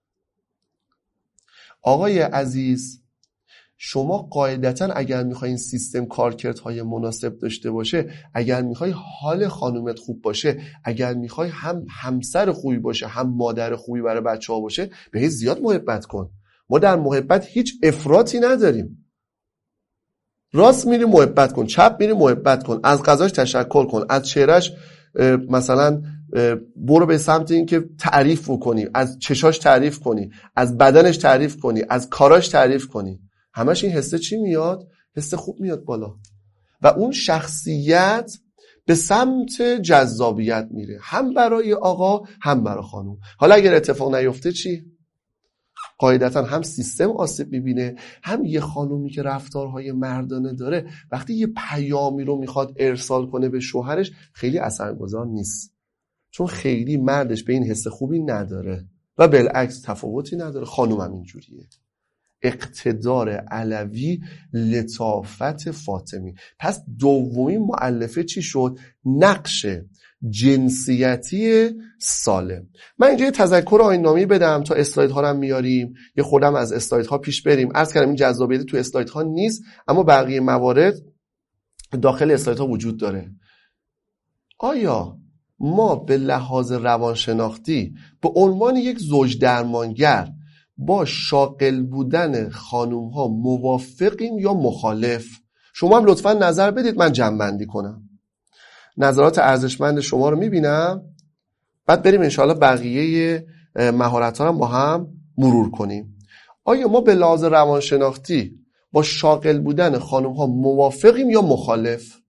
آقای عزیز شما قاعدتا اگر میخوای این سیستم کارکردهای مناسب داشته باشه، اگر میخوای حال خانومت خوب باشه، اگر میخوای هم همسر خوبی باشه هم مادر خوبی برای بچه ها باشه، به زیاد محبت کن. ما در محبت هیچ افراطی نداریم. راست میری محبت کن، چپ میری محبت کن، از غذاش تشکر کن، از چهرش مثلا برو به سمت این که تعریف کنی، از چشاش تعریف کنی، از بدنش تعریف کنی، از کاراش تعریف کنی. همش این حسه چی میاد؟ حسه خوب میاد بالا و اون شخصیت به سمت جذابیت میره، هم برای آقا هم برای خانم. حالا اگر اتفاق نیفته چی؟ قاعدتا هم سیستم آسیب میبینه، هم یه خانومی که رفتارهای مردانه داره وقتی یه پیامی رو میخواد ارسال کنه به شوهرش خیلی اثرگذار نیست، چون خیلی مردش به این حس خوبی نداره و بالعکس تفاوتی نداره. خانوم هم اینجوریه. اقتدار علوی، لطافت فاطمی. پس دومین مؤلفه چی شد؟ نقش جنسیتی سالم. من اینجا یه تذکر آیین‌نامه‌ای بدم تا اسلایدها رو هم میاریم، یه خودم از اسلایدها پیش بریم. عرض کردم این جذابیت تو اسلایدها نیست، اما بقیه موارد داخل اسلایدها وجود داره. آیا ما به لحاظ روانشناختی به عنوان یک زوج درمانگر با شاغل بودن خانوم ها موافقیم یا مخالف؟ شما هم لطفا نظر بدید، من جمع‌بندی کنم. نظرات ارزشمند شما رو میبینم، بعد بریم انشاءالله بقیه مهارت ها هم با هم مرور کنیم. آیا ما به لحاظ روانشناختی با شاغل بودن خانوم ها موافقیم یا مخالف؟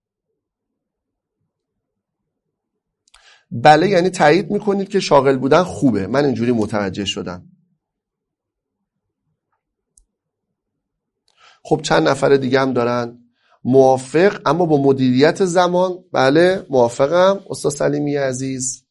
بله یعنی تایید میکنید که شاغل بودن خوبه. من اینجوری متوجه شدم. خب چند نفر دیگه هم دارن موافق اما با مدیریت زمان. بله موافقم استاد سلیمی عزیز.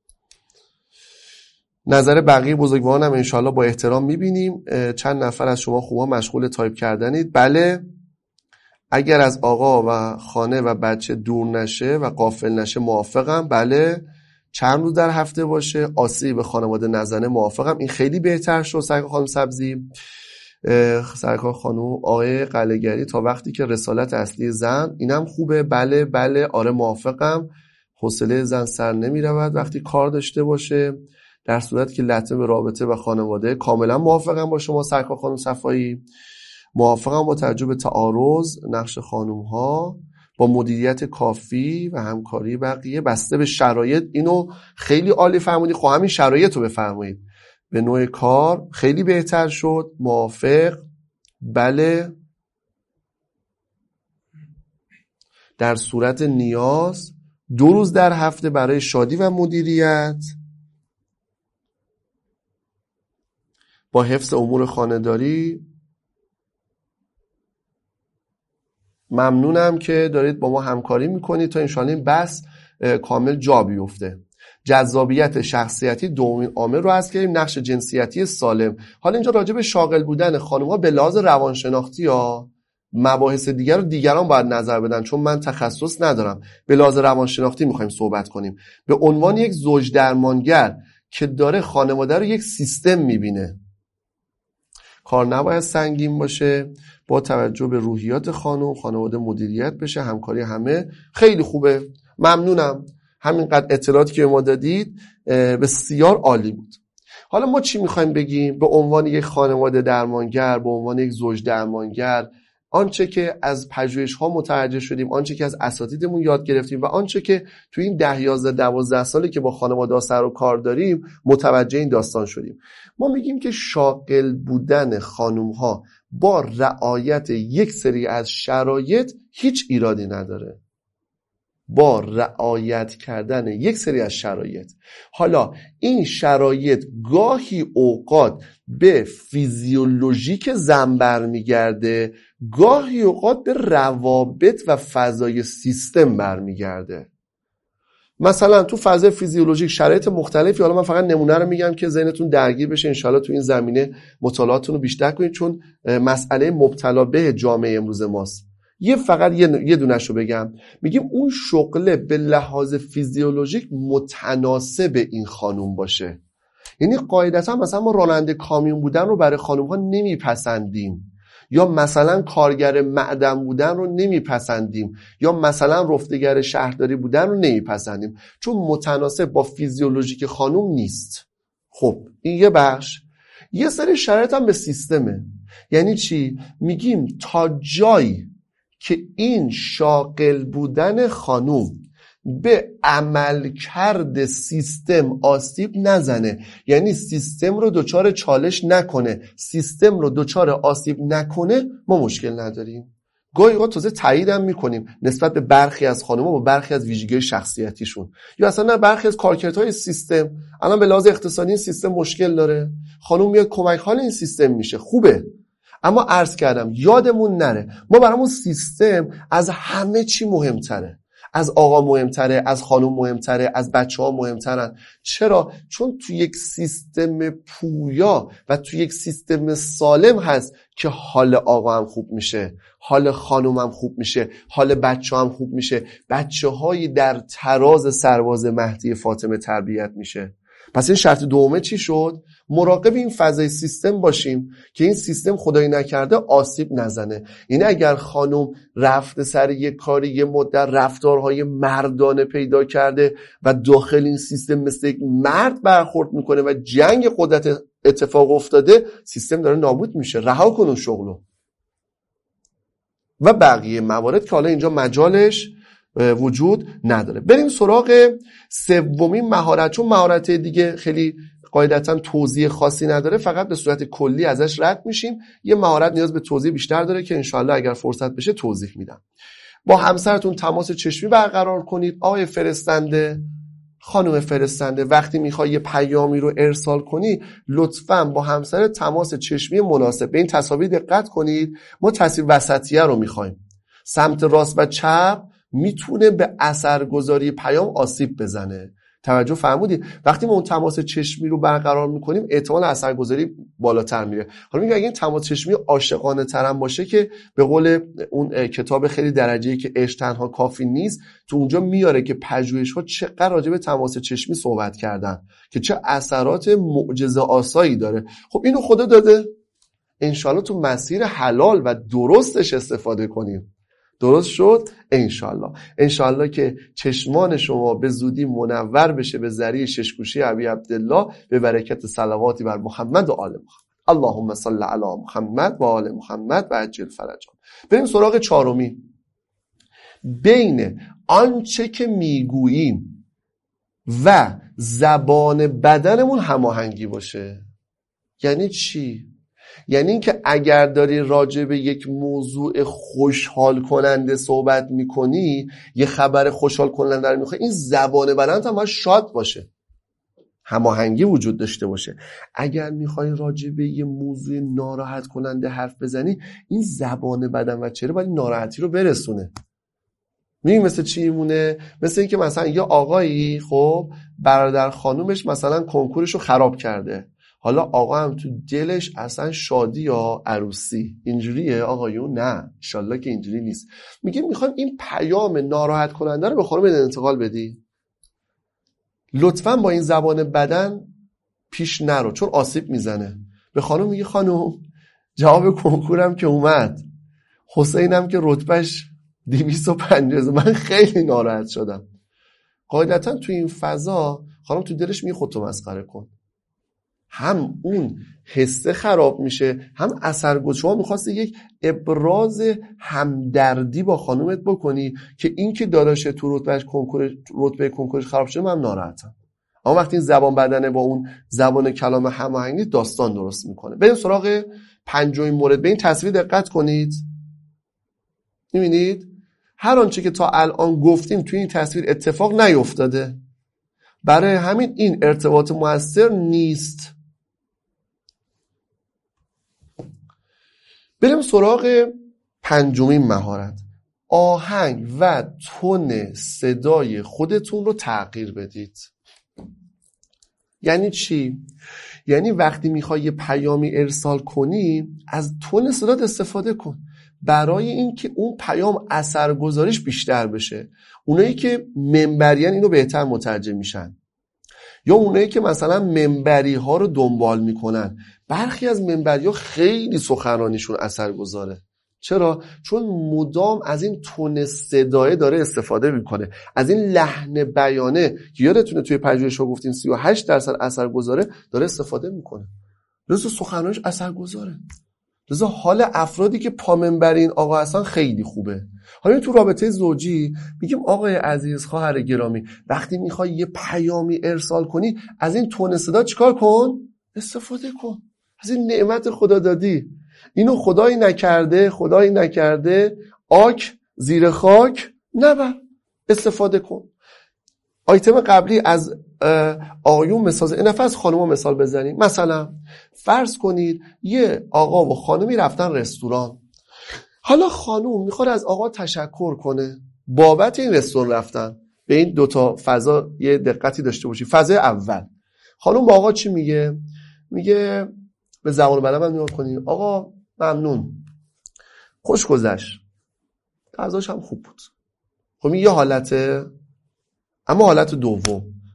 نظر بقیه بزرگوارانم انشالله با احترام میبینیم. چند نفر از شما خوبا مشغول تایپ کردنید. بله اگر از آقا و خانه و بچه دور نشه و غافل نشه موافقم. بله چند روز در هفته باشه، آسیب به خانواده نزنه موافقم. این خیلی بهتر شد. سرکار خانم سبزی، سرکار خانم آقای قله‌گری، تا وقتی که رسالت اصلی زن، اینم خوبه. بله بله آره موافقم. حوصله زن سر نمی رود وقتی کار داشته باشه، در صورت که لطمه به رابطه و خانواده. کاملا موافقم با شما سرکار خانم صفایی. موافقم با توجه به تعارض نقش خانم ها با مدیریت کافی و همکاری بقیه بسته به شرایط. اینو خیلی عالی فرمودید. خب همین شرایط رو بفرمایید. به نوع کار خیلی بهتر شد. موافق. بله در صورت نیاز دو روز در هفته برای شادی و مدیریت با حفظ امور خانه‌داری. ممنونم که دارید با ما همکاری میکنید تا انشاءالله این بحث کامل جا بیفته. جذابیت شخصیتی دومین عامل رو عرض کردیم. نقش جنسیتی سالم. حالا اینجا راجع به شاغل بودن خانم‌ها به لحاظ روانشناختی ها مباحث دیگر رو دیگران باید نظر بدن، چون من تخصص ندارم. به لحاظ روانشناختی میخوایم صحبت کنیم. به عنوان یک زوج درمانگر که داره خانواده رو یک سیستم میبینه، کار نباید سنگین باشه. با توجه به روحیات خانم خانواده مدیریت بشه، همکاری همه خیلی خوبه. ممنونم. همینقدر اطلاعاتی که ما دادید بسیار عالی بود. حالا ما چی میخوایم بگیم به عنوان یک خانواده درمانگر، به عنوان یک زوج درمانگر؟ آنچه که از پژوهش‌ها متوجه شدیم، آنچه که از اساتیدمون یاد گرفتیم و آنچه که تو این ده یازده دوازده سالی که با خانواده سر و کار داریم متوجه این داستان شدیم. ما میگیم که شاغل بودن خانم‌ها با رعایت یک سری از شرایط هیچ ایرادی نداره. با رعایت کردن یک سری از شرایط. حالا این شرایط گاهی اوقات به فیزیولوژیک زن برمیگرده، گاهی اوقات به روابط و فضای سیستم برمیگرده. مثلا تو فضای فیزیولوژیک شرایط مختلفی، حالا من فقط نمونه رو میگم که ذهنتون درگیر بشه، انشالله تو این زمینه مطالعاتتون رو بیشتر کنید، چون مسئله مبتلا به جامعه امروز ماست. یه فقط یه یه دونش رو بگم. میگیم اون شغله به لحاظ فیزیولوژیک متناسب این خانوم باشه. یعنی قاعدتا مثلا ما راننده کامیون بودن رو برای خانوم ها نمیپسندیم، یا مثلا کارگر معدن بودن رو نمیپسندیم، یا مثلا رفتگر شهرداری بودن رو نمیپسندیم، چون متناسب با فیزیولوژیک خانوم نیست. خب این یه بخش. یه سری شرایط هم به سیستمه. یعنی چی؟ میگیم تا جایی که این شاغل بودن خانوم به عملکرد سیستم آسیب نزنه، یعنی سیستم رو دچار چالش نکنه، سیستم رو دچار آسیب نکنه، ما مشکل نداریم. گاهی اوقات تازه تایید هم میکنیم نسبت به برخی از خانم‌ها با برخی از ویژگی شخصیتیشون، یا اصلا برخی از کارکردهای سیستم. الان به لحاظ اقتصادی این سیستم مشکل داره، خانم میاد کمک حال این سیستم میشه، خوبه. اما عرض کردم یادمون نره ما برامون سیستم از همه چی مهمتره. از آقا مهمتره، از خانم مهمتره، از بچه ها مهمترن. چرا؟ چون تو یک سیستم پویا و تو یک سیستم سالم هست که حال آقا هم خوب میشه، حال خانم هم خوب میشه، حال بچه هم خوب میشه، بچه هایی در تراز سرباز مهدی فاطمه تربیت میشه. پس این شرط دومه چی شد؟ مراقب این فضای سیستم باشیم که این سیستم خدایی نکرده آسیب نزنه. یعنی اگر خانم رفته سر یک کاری یه مدت رفتارهای مردانه پیدا کرده و داخل این سیستم مثل یک مرد برخورد میکنه و جنگ قدرت اتفاق افتاده، سیستم داره نابود میشه، رها کن اون شغلو. و بقیه موارد که حالا اینجا مجالش وجود نداره. بریم سراغ سومین مهارت، چون مهارت دیگه خیلی قاعدتا توضیح خاصی نداره، فقط به صورت کلی ازش رد میشیم. یه مهارت نیاز به توضیح بیشتر داره که انشالله اگر فرصت بشه توضیح میدم. با همسرتون تماس چشمی برقرار کنید. آقای فرستنده، خانم فرستنده، وقتی میخوای یه پیامی رو ارسال کنی لطفاً با همسر تماس چشمی مناسب. به این تصاویر دقت کنید. ما تصویر وسطیه رو میخوایم. سمت راست و چپ میتونه به اثرگذاری پیام آسیب بزنه. توجه فرمودید؟ وقتی ما اون تماس چشمی رو برقرار میکنیم احتمال اثرگذاری بالاتر میره. حالا میگه اگه این تماس چشمی عاشقانه ترم باشه که به قول اون کتاب خیلی درجه‌ای که عشق تنها کافی نیست، تو اونجا میاره که پژوهش‌ها چقدر راجع به تماس چشمی صحبت کردن که چه اثرات معجزه آسایی داره. خب اینو خدا داده، انشالله تو مسیر حلال و درستش استفاده کنیم. درست شد؟ انشالله. انشالله که چشمان شما به زودی منور بشه به ذریعه ششگوشی ابی عبدالله به برکت صلواتی بر محمد و آل محمد. اللهم صل علی محمد و آل محمد و عجل فرجهم. بریم سراغ چهارمی. بین آنچه که میگوییم و زبان بدنمون هماهنگی باشه. یعنی چی؟ یعنی اینکه اگر داری راجع به یک موضوع خوشحال کننده صحبت میکنی، یه خبر خوشحال کننده رو میخوای، این زبان بدنت هم باید شاد باشه، هماهنگی وجود داشته باشه. اگر میخوای راجع به یه موضوع ناراحت کننده حرف بزنی، این زبان بدن و چهره باید ناراحتی رو برسونه. میگیم مثل چی مونه؟ مثل اینکه مثلا یه آقایی خب برادر خانومش مثلا کنکورش رو خراب کرده، حالا آقا هم تو دلش اصلا شادی یا عروسی اینجوریه آقایون؟ نه انشالله که اینجوری نیست. میگه میخوایم این پیام ناراحت کننده رو به خانم انتقال بدی، لطفاً با این زبان بدن پیش نرو چون آسیب میزنه. به خانم میگه خانم جواب کنکورم که اومد، حسینم که رتبهش دویست و پنجاه، من خیلی ناراحت شدم. قاعدتا تو این فضا خانم تو دلش میگه خودتو مسخره کن، هم اون حسه خراب میشه، هم اثرگذار. شما میخواستی یک ابراز همدردی با خانومت بکنی که این که داداش تو رتبهش کنکور رتبه کنکورش خراب شده من ناراحتم. اما وقتی این زبان بدنه با اون زبان کلام هماهنگی داستان درست میکنه. بریم سراغ پنجمین مورد. به این تصویر دقت کنید. میبینید هر آنچه که تا الان گفتیم توی این تصویر اتفاق نیفتاده، برای همین این ارتباط مؤثر نیست. بریم سراغ پنجمین مهارت. آهنگ و تون صدای خودتون رو تغییر بدید. یعنی چی؟ یعنی وقتی میخوای یه پیامی ارسال کنی از تون صدات استفاده کن برای اینکه اون پیام اثرگذاریش بیشتر بشه. اونایی که منبریان اینو بهتر مترجم میشن، یا اونایی که مثلا منبری ها رو دنبال میکنن. برخی از منبری ها خیلی سخنرانیشون اثرگذاره. چرا؟ چون مدام از این تون صدای داره استفاده میکنه، از این لحن بیانه که یادتونه توی پژوهش ها گفتیم سی و هشت درصد اثرگذاره داره استفاده میکنه. لذا سخنرانیش اثرگذاره. لذا حال افرادی که پا منبر این آقا هستن خیلی خوبه. حالا تو رابطه زوجی میگیم آقای عزیز، خواهر گرامی، وقتی میخوای یه پیامی ارسال کنی از این تون صدا چیکار کن؟ استفاده کن. از این نعمت خدا دادی. اینو خدایی نکرده، خدایی نکرده آک زیر خاک نبر. استفاده کن. آیتم قبلی از آقایون مثال، این نفر از خانوما مثال بزنیم. مثلا فرض کنید یه آقا و خانمی رفتن رستوران. حالا خانوم میخواد از آقا تشکر کنه بابت این رستوران رفتن. به این دوتا فضا یه دقتی داشته باشی. فضای اول، خانوم با آقا چی میگه؟ میگه به زبان بدن من نگاه کنی، آقا ممنون، خوش گذشت، غذاش هم خوب بود. خب این یه حالته. اما حالت دوم،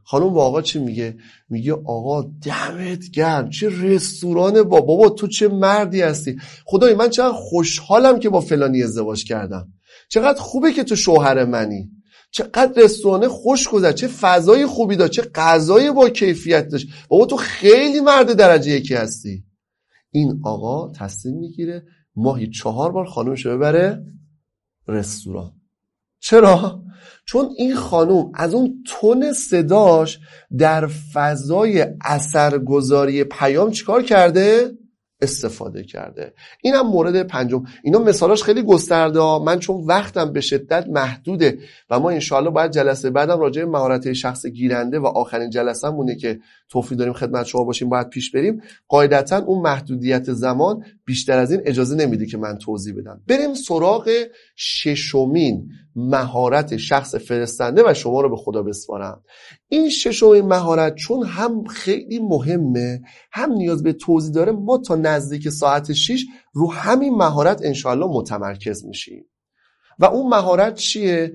خانم با آقا چی میگه؟ میگه آقا دمت گرم، چه رستوران با بابا، تو چه مردی هستی، خدای من چقدر خوشحالم که با فلانی ازدواج کردم، چقدر خوبه که تو شوهر منی، چقدر رستوران خوش گذشت، چه فضای خوبی داشت، چه غذای با کیفیت داشت، بابا تو خیلی مرد درجه یکی هستی. این آقا تصمیم میگیره ماهی چهار بار خانومشو ببره رستوران. چرا؟ چون این خانوم از اون تون صداش در فضای اثرگذاری پیام چیکار کرده؟ استفاده کرده. اینم مورد پنجم. اینا مثالاش خیلی گسترده ها، من چون وقتم به شدت محدوده و ما انشاءالله باید جلسه بعدم راجع به مهارت شخص گیرنده و آخرین جلسه مونه که توفیق داریم خدمت شما باشیم باید پیش بریم، قاعدتا اون محدودیت زمان بیشتر از این اجازه نمیده که من توضیح بدم. بریم سراغ ششمین مهارت شخص فرستنده و شما رو به خدا بسپارم. این ششمین مهارت چون هم خیلی مهمه هم نیاز به توضیح داره، ما تا نزدیک ساعت شش رو همین مهارت انشاءالله متمرکز میشیم. و اون مهارت چیه؟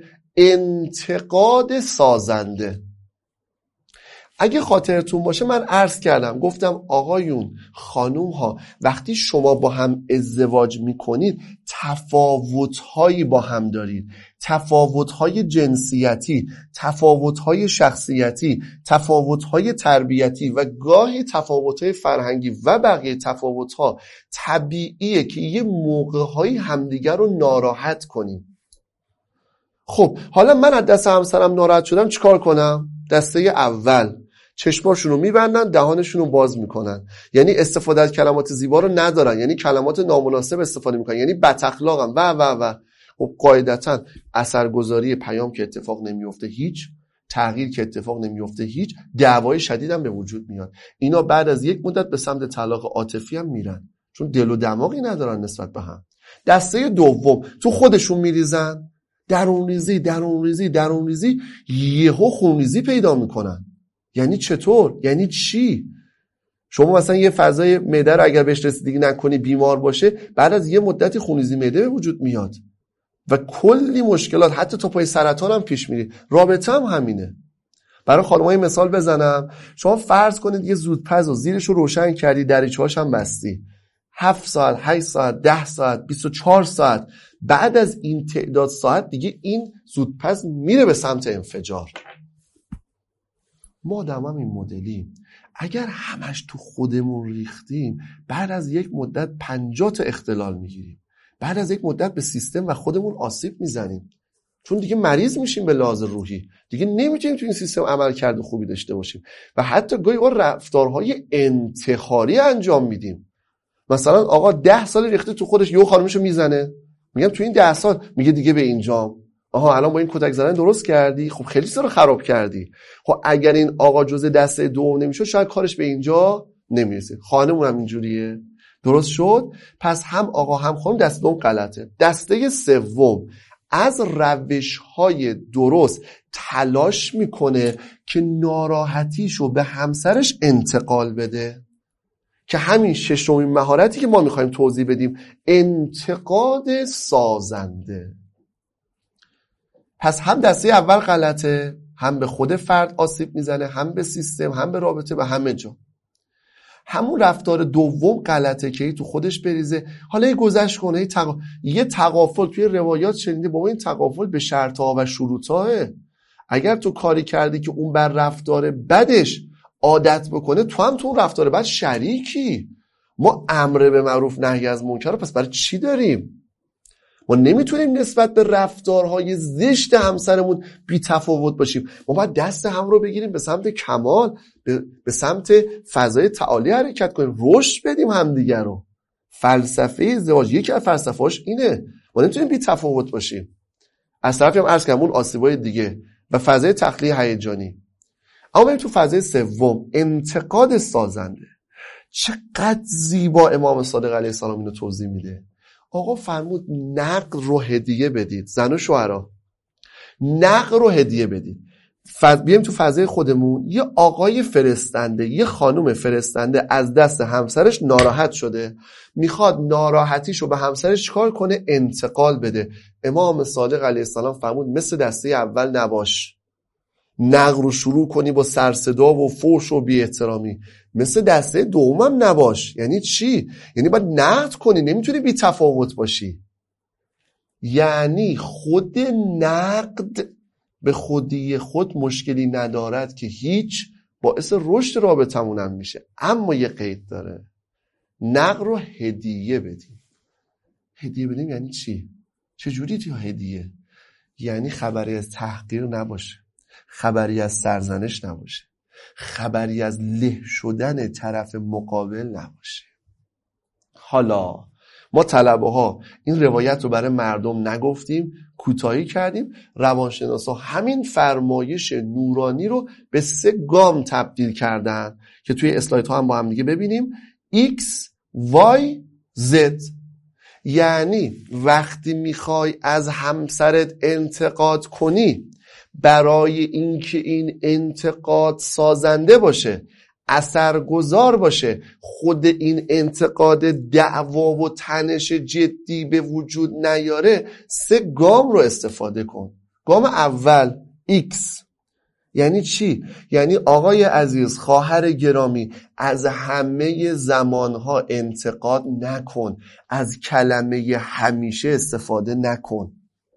انتقاد سازنده. اگه خاطرتون باشه من عرض کردم، گفتم آقایون خانوم ها وقتی شما با هم ازدواج میکنید تفاوت‌هایی با هم دارید، تفاوت‌های جنسیتی، تفاوت‌های شخصیتی، تفاوت‌های تربیتی و گاهی تفاوت‌های فرهنگی و بقیه تفاوت‌ها طبیعیه که یه موقع‌هایی همدیگر رو ناراحت کنیم. خب حالا من از دست همسرم ناراحت شدم چیکار کنم؟ دسته اول چشماشونو میبندن، دهانشونو باز میکنن، یعنی استفاده از کلمات زیبا رو ندارن، یعنی کلمات نامناسب استفاده میکنن، یعنی بد اخلاقن و و و و قاعدتا اثرگذاری پیام که اتفاق نمیفته هیچ، تغییر که اتفاق نمیفته هیچ، دعوای شدید هم به وجود میاد. اینا بعد از یک مدت به سمت طلاق عاطفی هم میرن چون دل و دماغی ندارن نسبت به هم. دسته دوم تو خودشون میریزن، درون ریزی درون ریزی درون ریزی یهو خونریزی پیدا میکنن. یعنی چطور؟ یعنی چی؟ شما مثلا یه فضای معده رو اگر بهش رسیدگی نکنی بیمار باشه، بعد از یه مدتی خونریزی معده به وجود میاد و کلی مشکلات حتی تا پای سرطان هم پیش میره. رابطه هم همینه. برای خانم‌های مثال بزنم، شما فرض کنید یه زودپز و زیرش رو روشن کردی، دریچه‌هاش هم بستی، هفت ساعت، هشت ساعت، ده ساعت، بیست و چهار ساعت، بعد از این تعداد ساعت دیگه این زودپز میره به سمت انفجار. ما آدم هم این مدلیم. اگر همش تو خودمون ریختیم بعد از یک مدت پنجاه تا اختلال میگیریم، بعد از یک مدت به سیستم و خودمون آسیب میزنیم، چون دیگه مریض میشیم به لحاظ روحی، دیگه نمیتونیم تو این سیستم عملکرد خوبی داشته باشیم و حتی گاهی اوقات رفتارهای انتحاری انجام میدیم. مثلا آقا ده سال ریخته تو خودش، یه خانمشو میزنه، میگم تو این ده سال، میگه دیگه به اینجام. آها الان با این کتک زدن درست کردی، خب خیلی سر رو خراب کردی. خب اگر این آقا جزء دسته دوم نمیشد شاید کارش به اینجا نمیرسه. خانمون هم اینجوریه. درست شد؟ پس هم آقا هم خانم دسته دوم غلطه. دسته سوم از روش‌های درست تلاش میکنه که ناراحتیشو به همسرش انتقال بده، که همین ششمین مهارتی که ما میخوایم توضیح بدیم، انتقاد سازنده. پس هم دسته اول غلطه، هم به خود فرد آسیب میزنه، هم به سیستم، هم به رابطه، به همه جا. همون رفتار دوم غلطه که ای تو خودش بریزه، حالا یه گذشت کنه، یه, تق... یه تغافل توی روایات شنیده، بابا این تغافل به شرطها و شروطها. اگر تو کاری کردی که اون بر رفتار بدش عادت بکنه، تو هم تو اون رفتار بد شریکی. ما امر به معروف نهی از منکر، پس برای چی داریم؟ ما نمیتونیم نسبت به رفتارهای زشت همسرمون بی تفاوت باشیم. ما باید دست هم رو بگیریم به سمت کمال، به, به سمت فضای تعالی حرکت کنیم، رشد بدیم همدیگر رو. فلسفه ازدواج یکی از فلسفه‌اش اینه، ما نمیتونیم بی تفاوت باشیم. از طرفی هم عرض کردم اون آسیبای دیگه و فضای تخلیه هیجانی. اما بریم تو فضای سوم، انتقاد سازنده. چقدر زیبا امام صادق علیه السلام اینو توضیح میده. آقا فرمود نقد رو هدیه بدید. زن و شوهرها نقد رو هدیه بدید. فض... بیایم تو فضای خودمون، یه آقای فرستنده، یه خانم فرستنده از دست همسرش ناراحت شده، میخواد ناراحتیشو به همسرش چکار کنه؟ انتقال بده. امام صادق علیه السلام فرمود مثل دسته اول نباش، نقد رو شروع کنی با سرصدا و فحش و بی احترامی. مثل دسته دومم نباش. یعنی چی؟ یعنی باید نقد کنی، نمیتونی بی تفاوت باشی. یعنی خود نقد به خودی خود مشکلی ندارد که هیچ، باعث رشد رابطمونم میشه. اما یه قید داره، نقد رو هدیه بدیم. هدیه بدیم یعنی چی؟ چجوری تو هدیه؟ یعنی خبری از تحقیر نباشه، خبری از سرزنش نباشه، خبری از له شدن طرف مقابل نباشه. حالا ما طلبه ها این روایت رو برای مردم نگفتیم، کوتاهی کردیم. روانشناسا همین فرمایش نورانی رو به سه گام تبدیل کردن که توی اسلاید ها هم با هم دیگه ببینیم. X، Y، Z. یعنی وقتی میخوای از همسرت انتقاد کنی، برای اینکه این انتقاد سازنده باشه، اثرگذار باشه، خود این انتقاد دعوا و تنش جدی به وجود نیاره، سه گام رو استفاده کن. گام اول X یعنی چی؟ یعنی آقای عزیز، خواهر گرامی، از همه زمانها انتقاد نکن، از کلمه همیشه استفاده نکن.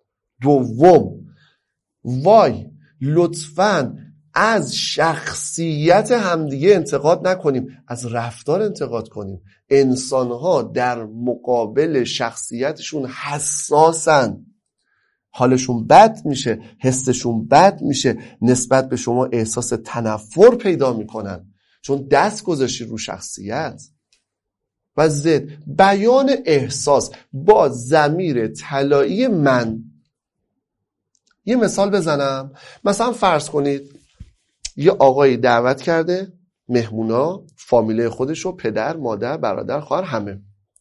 دوم وای، لطفاً از شخصیت همدیگه انتقاد نکنیم، از رفتار انتقاد کنیم. انسانها در مقابل شخصیتشون حساسن، حالشون بد میشه، حسشون بد میشه، نسبت به شما احساس تنفر پیدا میکنن، چون دست گذاشتی رو شخصیت. و زد، بیان احساس با ضمیر طلایی من. یه مثال بزنم. مثلا فرض کنید یه آقایی دعوت کرده مهمونا، فامیله خودشو، پدر، مادر، برادر، خواهر، همه.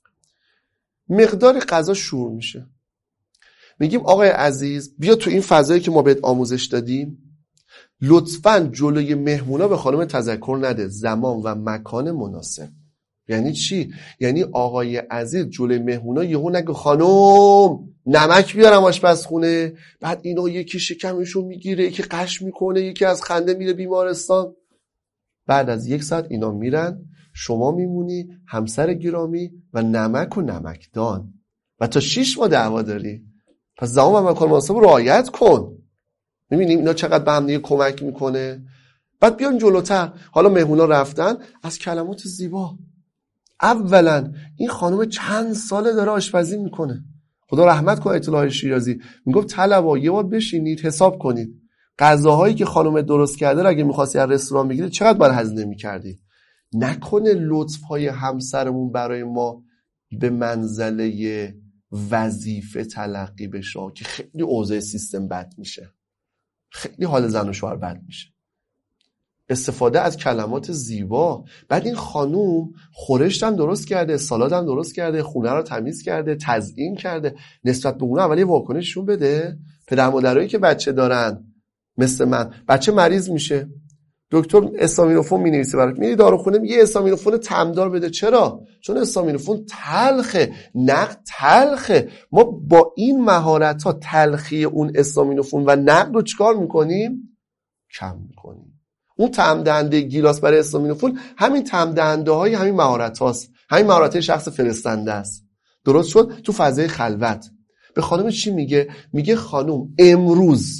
مقدار غذا شور میشه. میگیم آقای عزیز، بیا تو این فضایی که ما بهت آموزش دادیم، لطفاً جلوی مهمونا به خانم تذکر نده، زمان و مکان مناسب. یعنی چی؟ یعنی آقای عزیز جلوی مهمونا یهو نگه خانم نمک بیارم آشپزخونه، بعد اینا یکی شکمشو میگیره، یکی قش میکنه، یکی از خنده میره بیمارستان. بعد از یک ساعت اینا میرن، شما میمونی همسر گرامی و نمک و نمکدان و تا شیش ماه دعوا داری. پس زمان و مکان مناسب رعایت کن. میبینیم اینا چقدر به هم دیگه کمک میکنه. بعد بیان جلوتر، حالا مهمونا رفتن، از کلمات زیبا. اولا این خانم چند ساله داره آشپزی میکنه، خدا رحمت کنه آیت الله شیرازی، میگفت طلبا یه بار بشینید حساب کنید غذاهایی که خانم درست کرده رو اگه می‌خواستی از رستوران بگیری چقدر باید هزینه می‌کردی. نکنه لطف‌های همسرمون برای ما به منزله وظیفه تلقی بشه که خیلی اوضاع سیستم بد میشه، خیلی حال زن و شوهر بد میشه. استفاده از کلمات زیبا. بعد این خانوم خورشت هم درست کرده، سالاد هم درست کرده، خونه رو تمیز کرده، تزیین کرده، نسبت به اون اولی واکنششون بده. پدر مادرایی که بچه دارن مثل من، بچه مریض میشه، دکتر استامینوفون مینویسه برات، میری داروخونه میگه استامینوفون تمدار بده. چرا؟ چون استامینوفون تلخه، نقد تلخه. ما با این مهارت‌ها تلخی اون استامینوفون و نقد رو چیکار میکنیم؟ کم میکنیم. اون طعم دهنده گیلاس برای استامینوفون همین طعم دهنده های همین مهارت هاست، همین مهارت شخص فرستنده است. درست شد؟ تو فضای خلوت به خانم چی میگه؟ میگه خانم امروز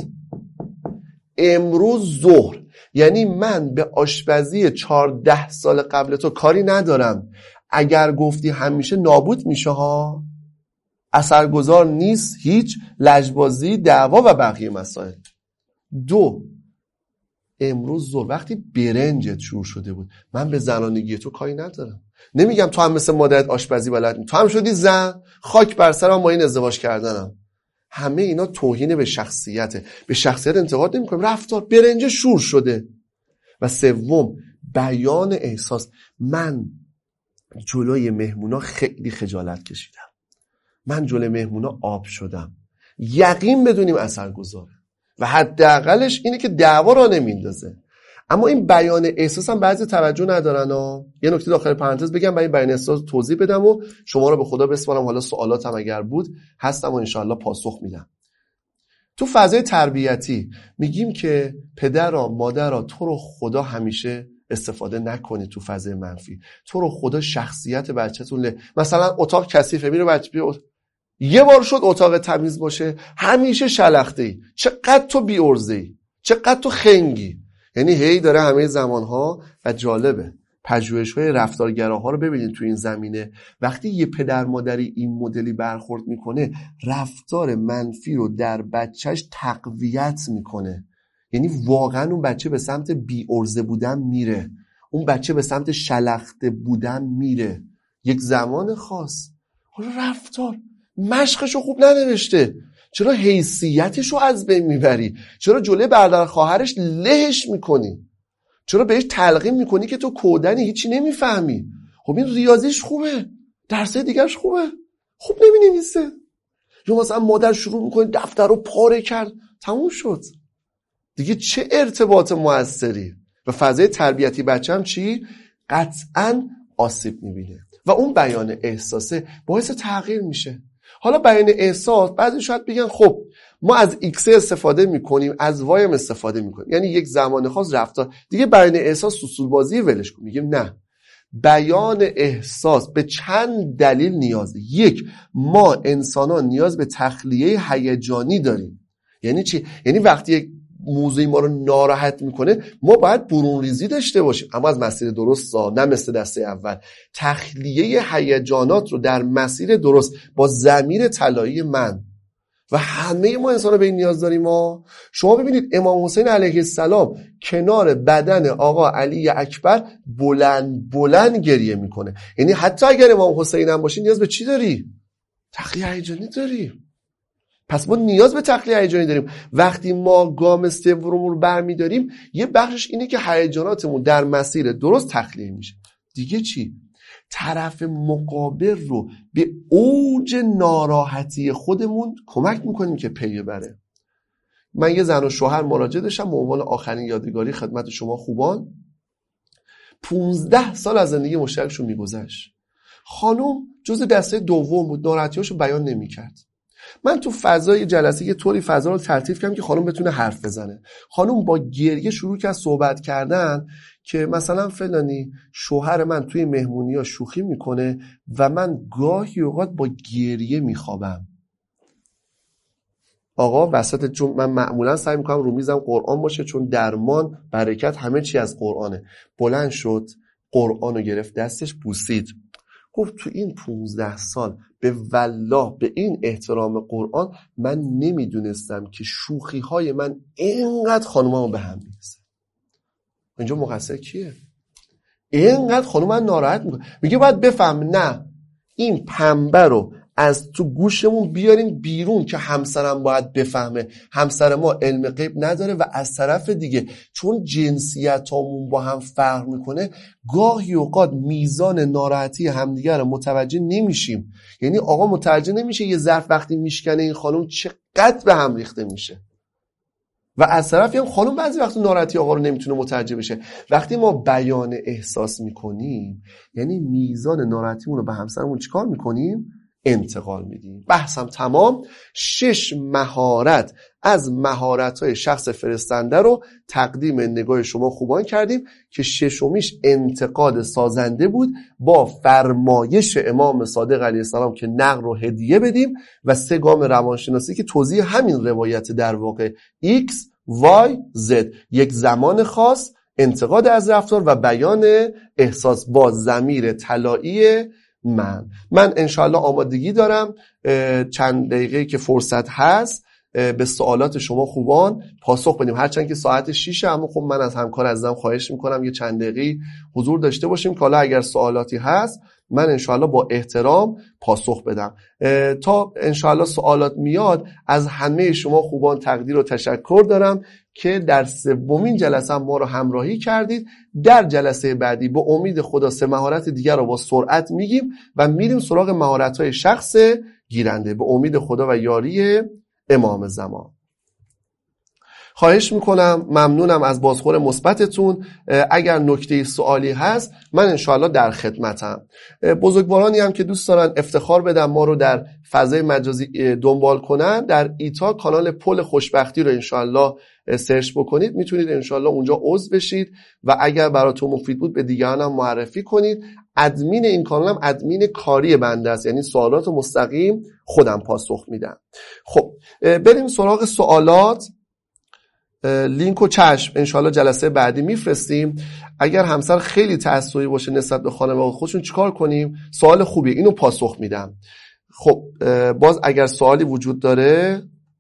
امروز ظهر، یعنی من به آشپزی چهارده سال قبل تو کاری ندارم، اگر گفتی همیشه نابود میشه ها، اثرگذار نیست، هیچ، لجبازی، دعوا و بقیه مسائل. دو، امروز ظهر وقتی برنجت شروع شده بود، من به زنانگی تو کاری ندارم. نمیگم تو هم مثل مادرت آشپزی بلد نیستی، تو هم شدی زن، خاک بر سرم با این ازدواج کردنم. همه اینا توهین به شخصیته. به شخصیت انتقاد نمی‌کنیم، رفتار. برنج شور شده. و سوم، بیان احساس. من جلوی مهمونا خیلی خجالت کشیدم، من جلوی مهمونا آب شدم. یقین بدونیم اثرگذاره و حداقلش اینه که دعوا را نمیندازه. اما این بیان احساس هم بعضی توجه ندارن ها. یه نکته داخل پرانتز بگم، برای بیان احساس توضیح بدم و شما رو به خدا بسپارم. حالا سوالاتم اگر بود هستم و انشاءالله پاسخ میدم. تو فضای تربیتی میگیم که پدرها مادرها تو رو خدا همیشه استفاده نکنی تو فضای منفی. تو رو خدا شخصیت بچه‌تون ل... مثلا اتاق کثیفه، میره بچه بیا ات... یه بار شد اتاق تمیز باشه همیشه شلخته‌ای. چقدر تو بی‌عرضه‌ای، چقدر تو خنگی. یعنی هی داره همه زمانها. و جالبه پژوهش‌های رفتارگراها رو ببینید تو این زمینه، وقتی یه پدر مادری این مدلی برخورد میکنه رفتار منفی رو در بچهش تقویت میکنه. یعنی واقعا اون بچه به سمت بی‌عرضه بودن میره، اون بچه به سمت شلخته بودن میره. یک زمان خاص. حالا رفتار مشقشو خوب ننوشته، چرا حیثیتشو از بین میبری؟ چرا جلوی برادر خواهرش لهش میکنی؟ چرا بهش تلقین میکنی که تو کودنی هیچی نمیفهمی؟ خب این ریاضیش خوبه، درسای دیگرش خوبه، خوب نمینویسه. یا مثلا مادر شروع میکنه دفتر رو پاره کرد، تموم شد دیگه. چه ارتباط موثری؟ و فضای تربیتی بچه هم چی؟ قطعاً آسیب میبینه. و اون بیان احساسه باعث تغییر میشه. حالا بیان احساس بعضی شاید بگن خب ما از ایکس استفاده میکنیم، از وای هم استفاده میکنیم، یعنی یک زمان خاص رفتار دیگه. بیان احساس سوسول بازی ولش کن. میگیم نه، بیان احساس به چند دلیل نیازه. یک، ما انسانان نیاز به تخلیه هیجانی داریم. یعنی چی؟ یعنی وقتی یک موضوعی ما رو ناراحت میکنه ما باید برون ریزی داشته باشیم، اما از مسیر درست، نه مثل دسته اول. تخلیه هیجانات رو در مسیر درست با ضمیر طلایی من. و همه ما انسان به این نیاز داریم. ما شما ببینید امام حسین علیه السلام کنار بدن آقا علی اکبر بلند بلند گریه میکنه. یعنی حتی اگر امام حسین هم باشی نیاز به چی داری؟ تخلیه هیجانی داری. پس ما نیاز به تخلیه هیجانی داریم. وقتی ما گام سوم رو برمی‌داریم یه بخشش اینه که هیجاناتمون در مسیر درست تخلیه میشه. دیگه چی؟ طرف مقابل رو به اوج ناراحتی خودمون کمک میکنیم که پی بره. من یه زن و شوهر مراجعه داشتم به عنوان آخرین یادگاری خدمت شما خوبان. پونزده سال از زندگی مشترکشون میگذشت. خانم جزء دسته دوم بود، ناراحتیاشو بیان نمیکرد. من تو فضای جلسه یه طوری فضا رو ترتیب کردم که خانم بتونه حرف بزنه. خانم با گریه شروع کرد صحبت کردن که مثلا فلانی شوهر من توی مهمونی‌ها شوخی میکنه و من گاهی اوقات با گریه میخوابم. آقا وسط، چون من معمولا سعی میکنم رو میزم قرآن باشه، چون درمان برکت همه چی از قرآنه. بلند شد قرآن رو گرفت دستش بوسید، گفت تو این پونزده سال به والله به این احترام قرآن من نمیدونستم که شوخی های من اینقدر خانوممو به هم میرسه. اینجا مقصر کیه؟ اینقدر خانوم من ناراحت میکنه. میگه باید بفهم نه، این پنبه رو از تو گوشمون بیاریم بیرون که همسرم باید بفهمه. همسر ما علم غیب نداره و از طرف دیگه چون جنسیتامون با هم فرق میکنه گاهی اوقات میزان ناراحتی همدیگه رو متوجه نمیشیم. یعنی آقا متوجه نمیشه یه ظرف وقتی میشکنه این خانم چقدر به هم ریخته میشه، و از طرفی هم خانم بعضی وقت ناراحتی آقا رو نمیتونه متوجه بشه. وقتی ما بیان احساس میکنیم یعنی میزان ناراحتیمون رو به همسرمون چیکار میکنیم؟ انتقال میدیم. بحثم تمام. شش مهارت از مهارت‌های شخص فرستنده رو تقدیم نگاه شما خوبان کردیم که ششمیش انتقاد سازنده بود با فرمایش امام صادق علیه السلام که نقل رو هدیه بدیم، و سه گام روانشناسی که توضیح همین روایت در واقع X Y Z، یک زمان خاص، انتقاد از رفتار و بیان احساس با ضمیر طلایی من. من انشاءالله آمادگی دارم چند دقیقه که فرصت هست به سوالات شما خوبان پاسخ بدیم، هرچند که ساعت شیشه، اما خب من از همکار عزیزم خواهش میکنم یه چند دقیقه حضور داشته باشیم که حالا اگر سوالاتی هست من انشاءالله با احترام پاسخ بدم. تا انشاءالله سوالات میاد از همه شما خوبان تقدیر و تشکر دارم که در سومین جلسه ما رو همراهی کردید. در جلسه بعدی به امید خدا سه مهارت دیگر رو با سرعت میگیم و میریم سراغ مهارت‌های شخص گیرنده به امید خدا و یاری امام زمان. خواهش میکنم، ممنونم از بازخور مثبتتون. اگر نکته سوالی هست من انشاءالله در خدمتم. بزرگوارانی هم که دوست دارن افتخار بدن ما رو در فضای مجازی دنبال کنن، در ایتا کانال پل خوشبختی رو انشاءالله سرچ بکنید، میتونید انشاءالله اونجا عضو بشید و اگر براتون مفید بود به دیگران هم معرفی کنید. ادمین این کانال هم ادمین کاری بنده است، یعنی سوالات مستقیم خودم پاسخ میدم. خب بریم سراغ سوالات. لینک و چشم انشاءالله جلسه بعدی میفرستیم. اگر همسر خیلی تعصبی باشه نسبت به خانواده خودشون چیکار کنیم؟ سوال خوبیه، اینو پاسخ میدم. خب باز اگر سوالی وجود داره،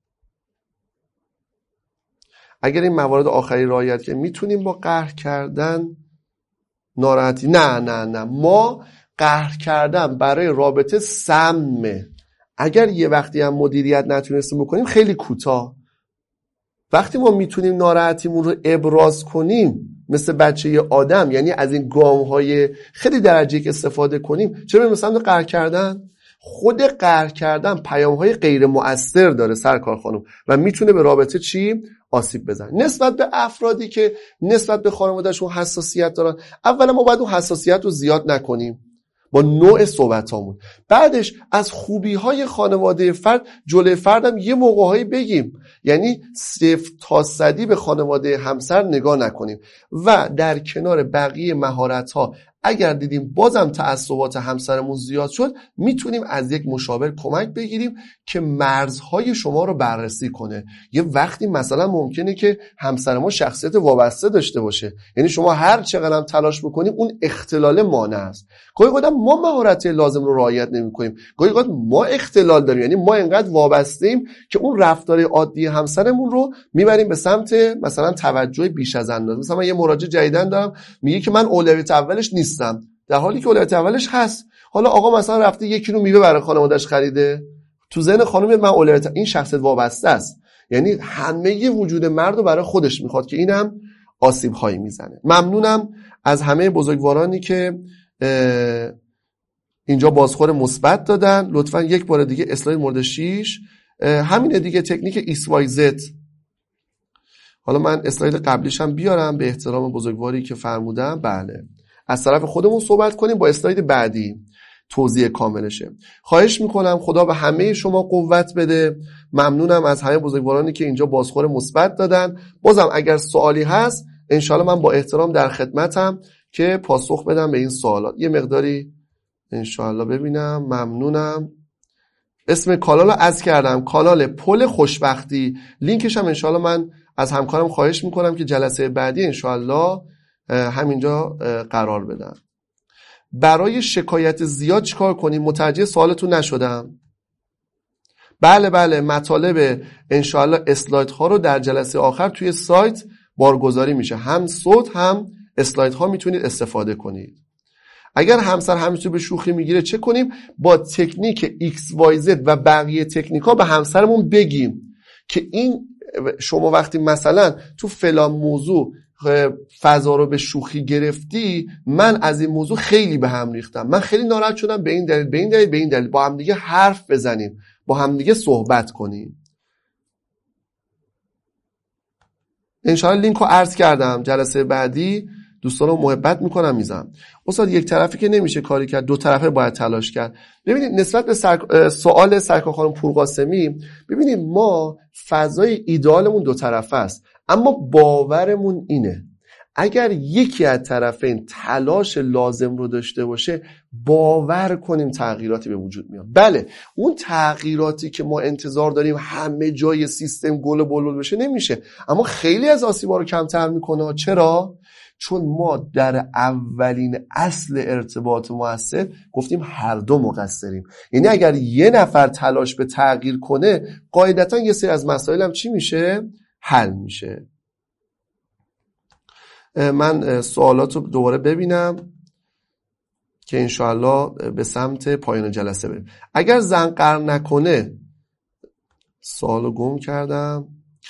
اگر این موارد آخری رعایت که میتونیم با قهر کردن ناراحتی، نه نه نه ما قهر کردن برای رابطه سمه. اگر یه وقتی هم مدیریت نتونستیم بکنیم خیلی کوتاه. وقتی ما میتونیم ناراحتیمون رو ابراز کنیم مثل بچه آدم، یعنی از این گام‌های خیلی درجه که استفاده کنیم، چرا مثلا قهر کردن؟ خود قهر کردن پیام‌های غیر مؤثر داره سرکار خانم و میتونه به رابطه چی؟ آسیب بزنه. نسبت به افرادی که نسبت به خانواده‌شون حساسیت دارن، اولا ما باید اون حساسیت رو زیاد نکنیم با نوع صحبتامون. بعدش از خوبی‌های خانواده فرد جلوی فردم یه موقع‌هایی بگیم، یعنی صفر تا صدی به خانواده همسر نگاه نکنیم و در کنار بقیه مهارت‌ها اگر دیدیم بازم تعصبات همسرمون زیاد شد، میتونیم از یک مشاور کمک بگیریم که مرزهای شما رو بررسی کنه. یه وقتی مثلا ممکنه که همسر ما شخصیت وابسته داشته باشه، یعنی شما هر چقدر هم تلاش بکنیم اون اختلال مانع است. گاهی اوقات ما مهارت لازم رو رعایت نمی‌کنیم، گاهی اوقات ما اختلال داریم، یعنی ما انقدر وابسته‌ایم که اون رفتار عادی همسرمون رو میبریم به سمت مثلا توجه بیش از اندازه. مثلا من یه مراجع جدیدن دارم میگه که من اولویت اولش نیست، در حالی که اولویت اولش هست. حالا آقا مثلا رفته یک کیلو میوه برای خانواده‌اش خریده، تو ذهن خانم من اولویت، این شخصیت وابسته است، یعنی همه وجود مرد رو برای خودش میخواد که اینم آسیب هایی میزنه. ممنونم از همه بزرگوارانی که اینجا بازخور مثبت دادن. لطفا یک بار دیگه اسلاید مورد شش همینه دیگه، تکنیک ایکس وای زد. حالا من اسلاید قبلیش هم بیارم به احترام بزرگواری که فرمودم. بله، از طرف خودمون صحبت کنیم، با اسلاید بعدی توضیح کاملشه. خواهش میکنم خدا به همه شما قوت بده. ممنونم از همه بزرگوارانی که اینجا بازخور مثبت دادن. بازم اگر سوالی هست انشالله من با احترام در خدمتم که پاسخ بدم به این سوالات. یه مقداری انشالله ببینم. ممنونم. اسم کانال رو عرض کردم، کانال پل خوشبختی. لینکش هم انشالله من از همکارم خواهش میکنم که جلسه بعدی انشالله همینجا قرار بدم. برای شکایت زیاد چیکار کنیم؟ متوجه سوالتون نشدم. بله بله، مطالب انشاءالله اسلاید ها رو در جلسه آخر توی سایت بارگذاری میشه، هم صوت هم اسلاید ها میتونید استفاده کنید. اگر همسر همیشه به شوخی میگیره چه کنیم؟ با تکنیک ایکس وای زد و بقیه تکنیک ها به همسرمون بگیم که این شما وقتی مثلا تو فلان موضوع فضا رو به شوخی گرفتی، من از این موضوع خیلی به هم ریختم، من خیلی ناراحت شدم به این دلیل به این دلیل به این دلیل. با هم دیگه حرف بزنیم، با هم دیگه صحبت کنیم. انشاءالله لینک رو عرض کردم. جلسه بعدی دوستان رو محبت میکنم میزنم. استاد یک طرفی که نمیشه کاری کرد، دو طرفه باید تلاش کرد. ببینید نسبت به سر... سوال سرکار خانم پورقاسمی، ببینید ما فضای ایدئالمون دو طرفه است، اما باورمون اینه اگر یکی از طرفین تلاش لازم رو داشته باشه، باور کنیم تغییراتی به وجود میاد. بله، اون تغییراتی که ما انتظار داریم همه جای سیستم گل و بلبل بشه نمیشه، اما خیلی از آسیبا رو کمتر میکنه. چرا؟ چون ما در اولین اصل ارتباط مؤثر گفتیم هر دو مقصریم. یعنی اگر یه نفر تلاش به تغییر کنه، قاعدتا یه سری از مسائل هم چی میشه؟ حل میشه. من سوالات رو دوباره ببینم که انشاءالله به سمت پایان جلسه بریم. اگر زن قهر نکنه، سوالو گم کردم،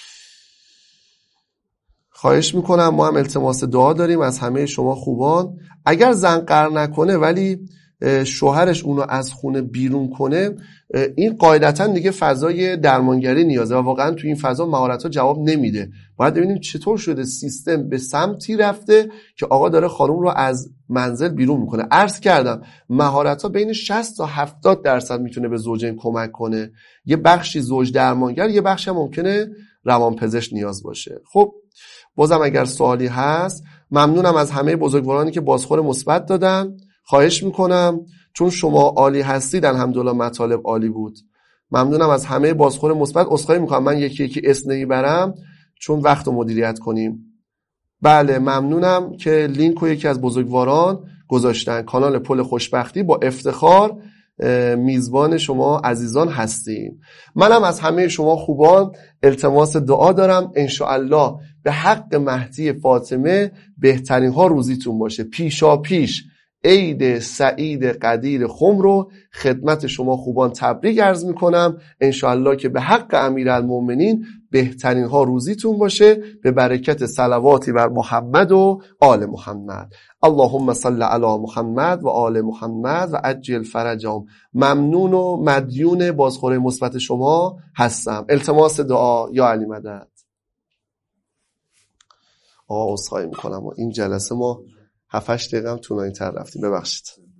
خواهش میکنم، ما هم التماس دعا داریم از همه شما خوبان. اگر زن قهر نکنه ولی شوهرش اونو از خونه بیرون کنه، این قاعدتا دیگه فضای درمانگری نیازه و واقعا تو این فضا مهارت‌ها جواب نمیده. باید ببینیم چطور شده سیستم به سمتی رفته که آقا داره خانم رو از منزل بیرون میکنه. عرض کردم مهارت‌ها بین شصت تا هفتاد درصد میتونه به زوجین کمک کنه. یه بخشی زوج درمانگر، یه بخشی هم ممکنه روانپزشک نیاز باشه. خب بازم اگر سوالی هست، ممنونم از همه بزرگوارانی که بازخور مثبت دادن. خواهش میکنم چون شما عالی هستید، الحمدلله مطالب عالی بود. ممنونم از همه بازخور مثبت. عذرخواهی میکنم من یکی یکی اسم نمیبرم چون وقت رو مدیریت کنیم. بله ممنونم که لینک رو یکی از بزرگواران گذاشتن. کانال پل خوشبختی با افتخار میزبان شما عزیزان هستیم. منم از همه شما خوبان التماس دعا دارم انشاءالله به حق مهدی فاطمه بهترین ها روزیتون باشه. پیشا پیش عید سعید قدیر خم رو خدمت شما خوبان تبریک عرض میکنم. انشاءالله که به حق امیرالمومنین بهترین ها روزیتون باشه به برکت صلواتی بر محمد و آل محمد. اللهم صل علی محمد و آل محمد و عجل فرجهم. ممنون و مدیون بازخوری مثبت شما هستم. التماس دعا یا علی مدد. آه عذرخواهی میکنم این جلسه ما هفت هشت دقیقه هم طولانی تر رفتیم، ببخشید.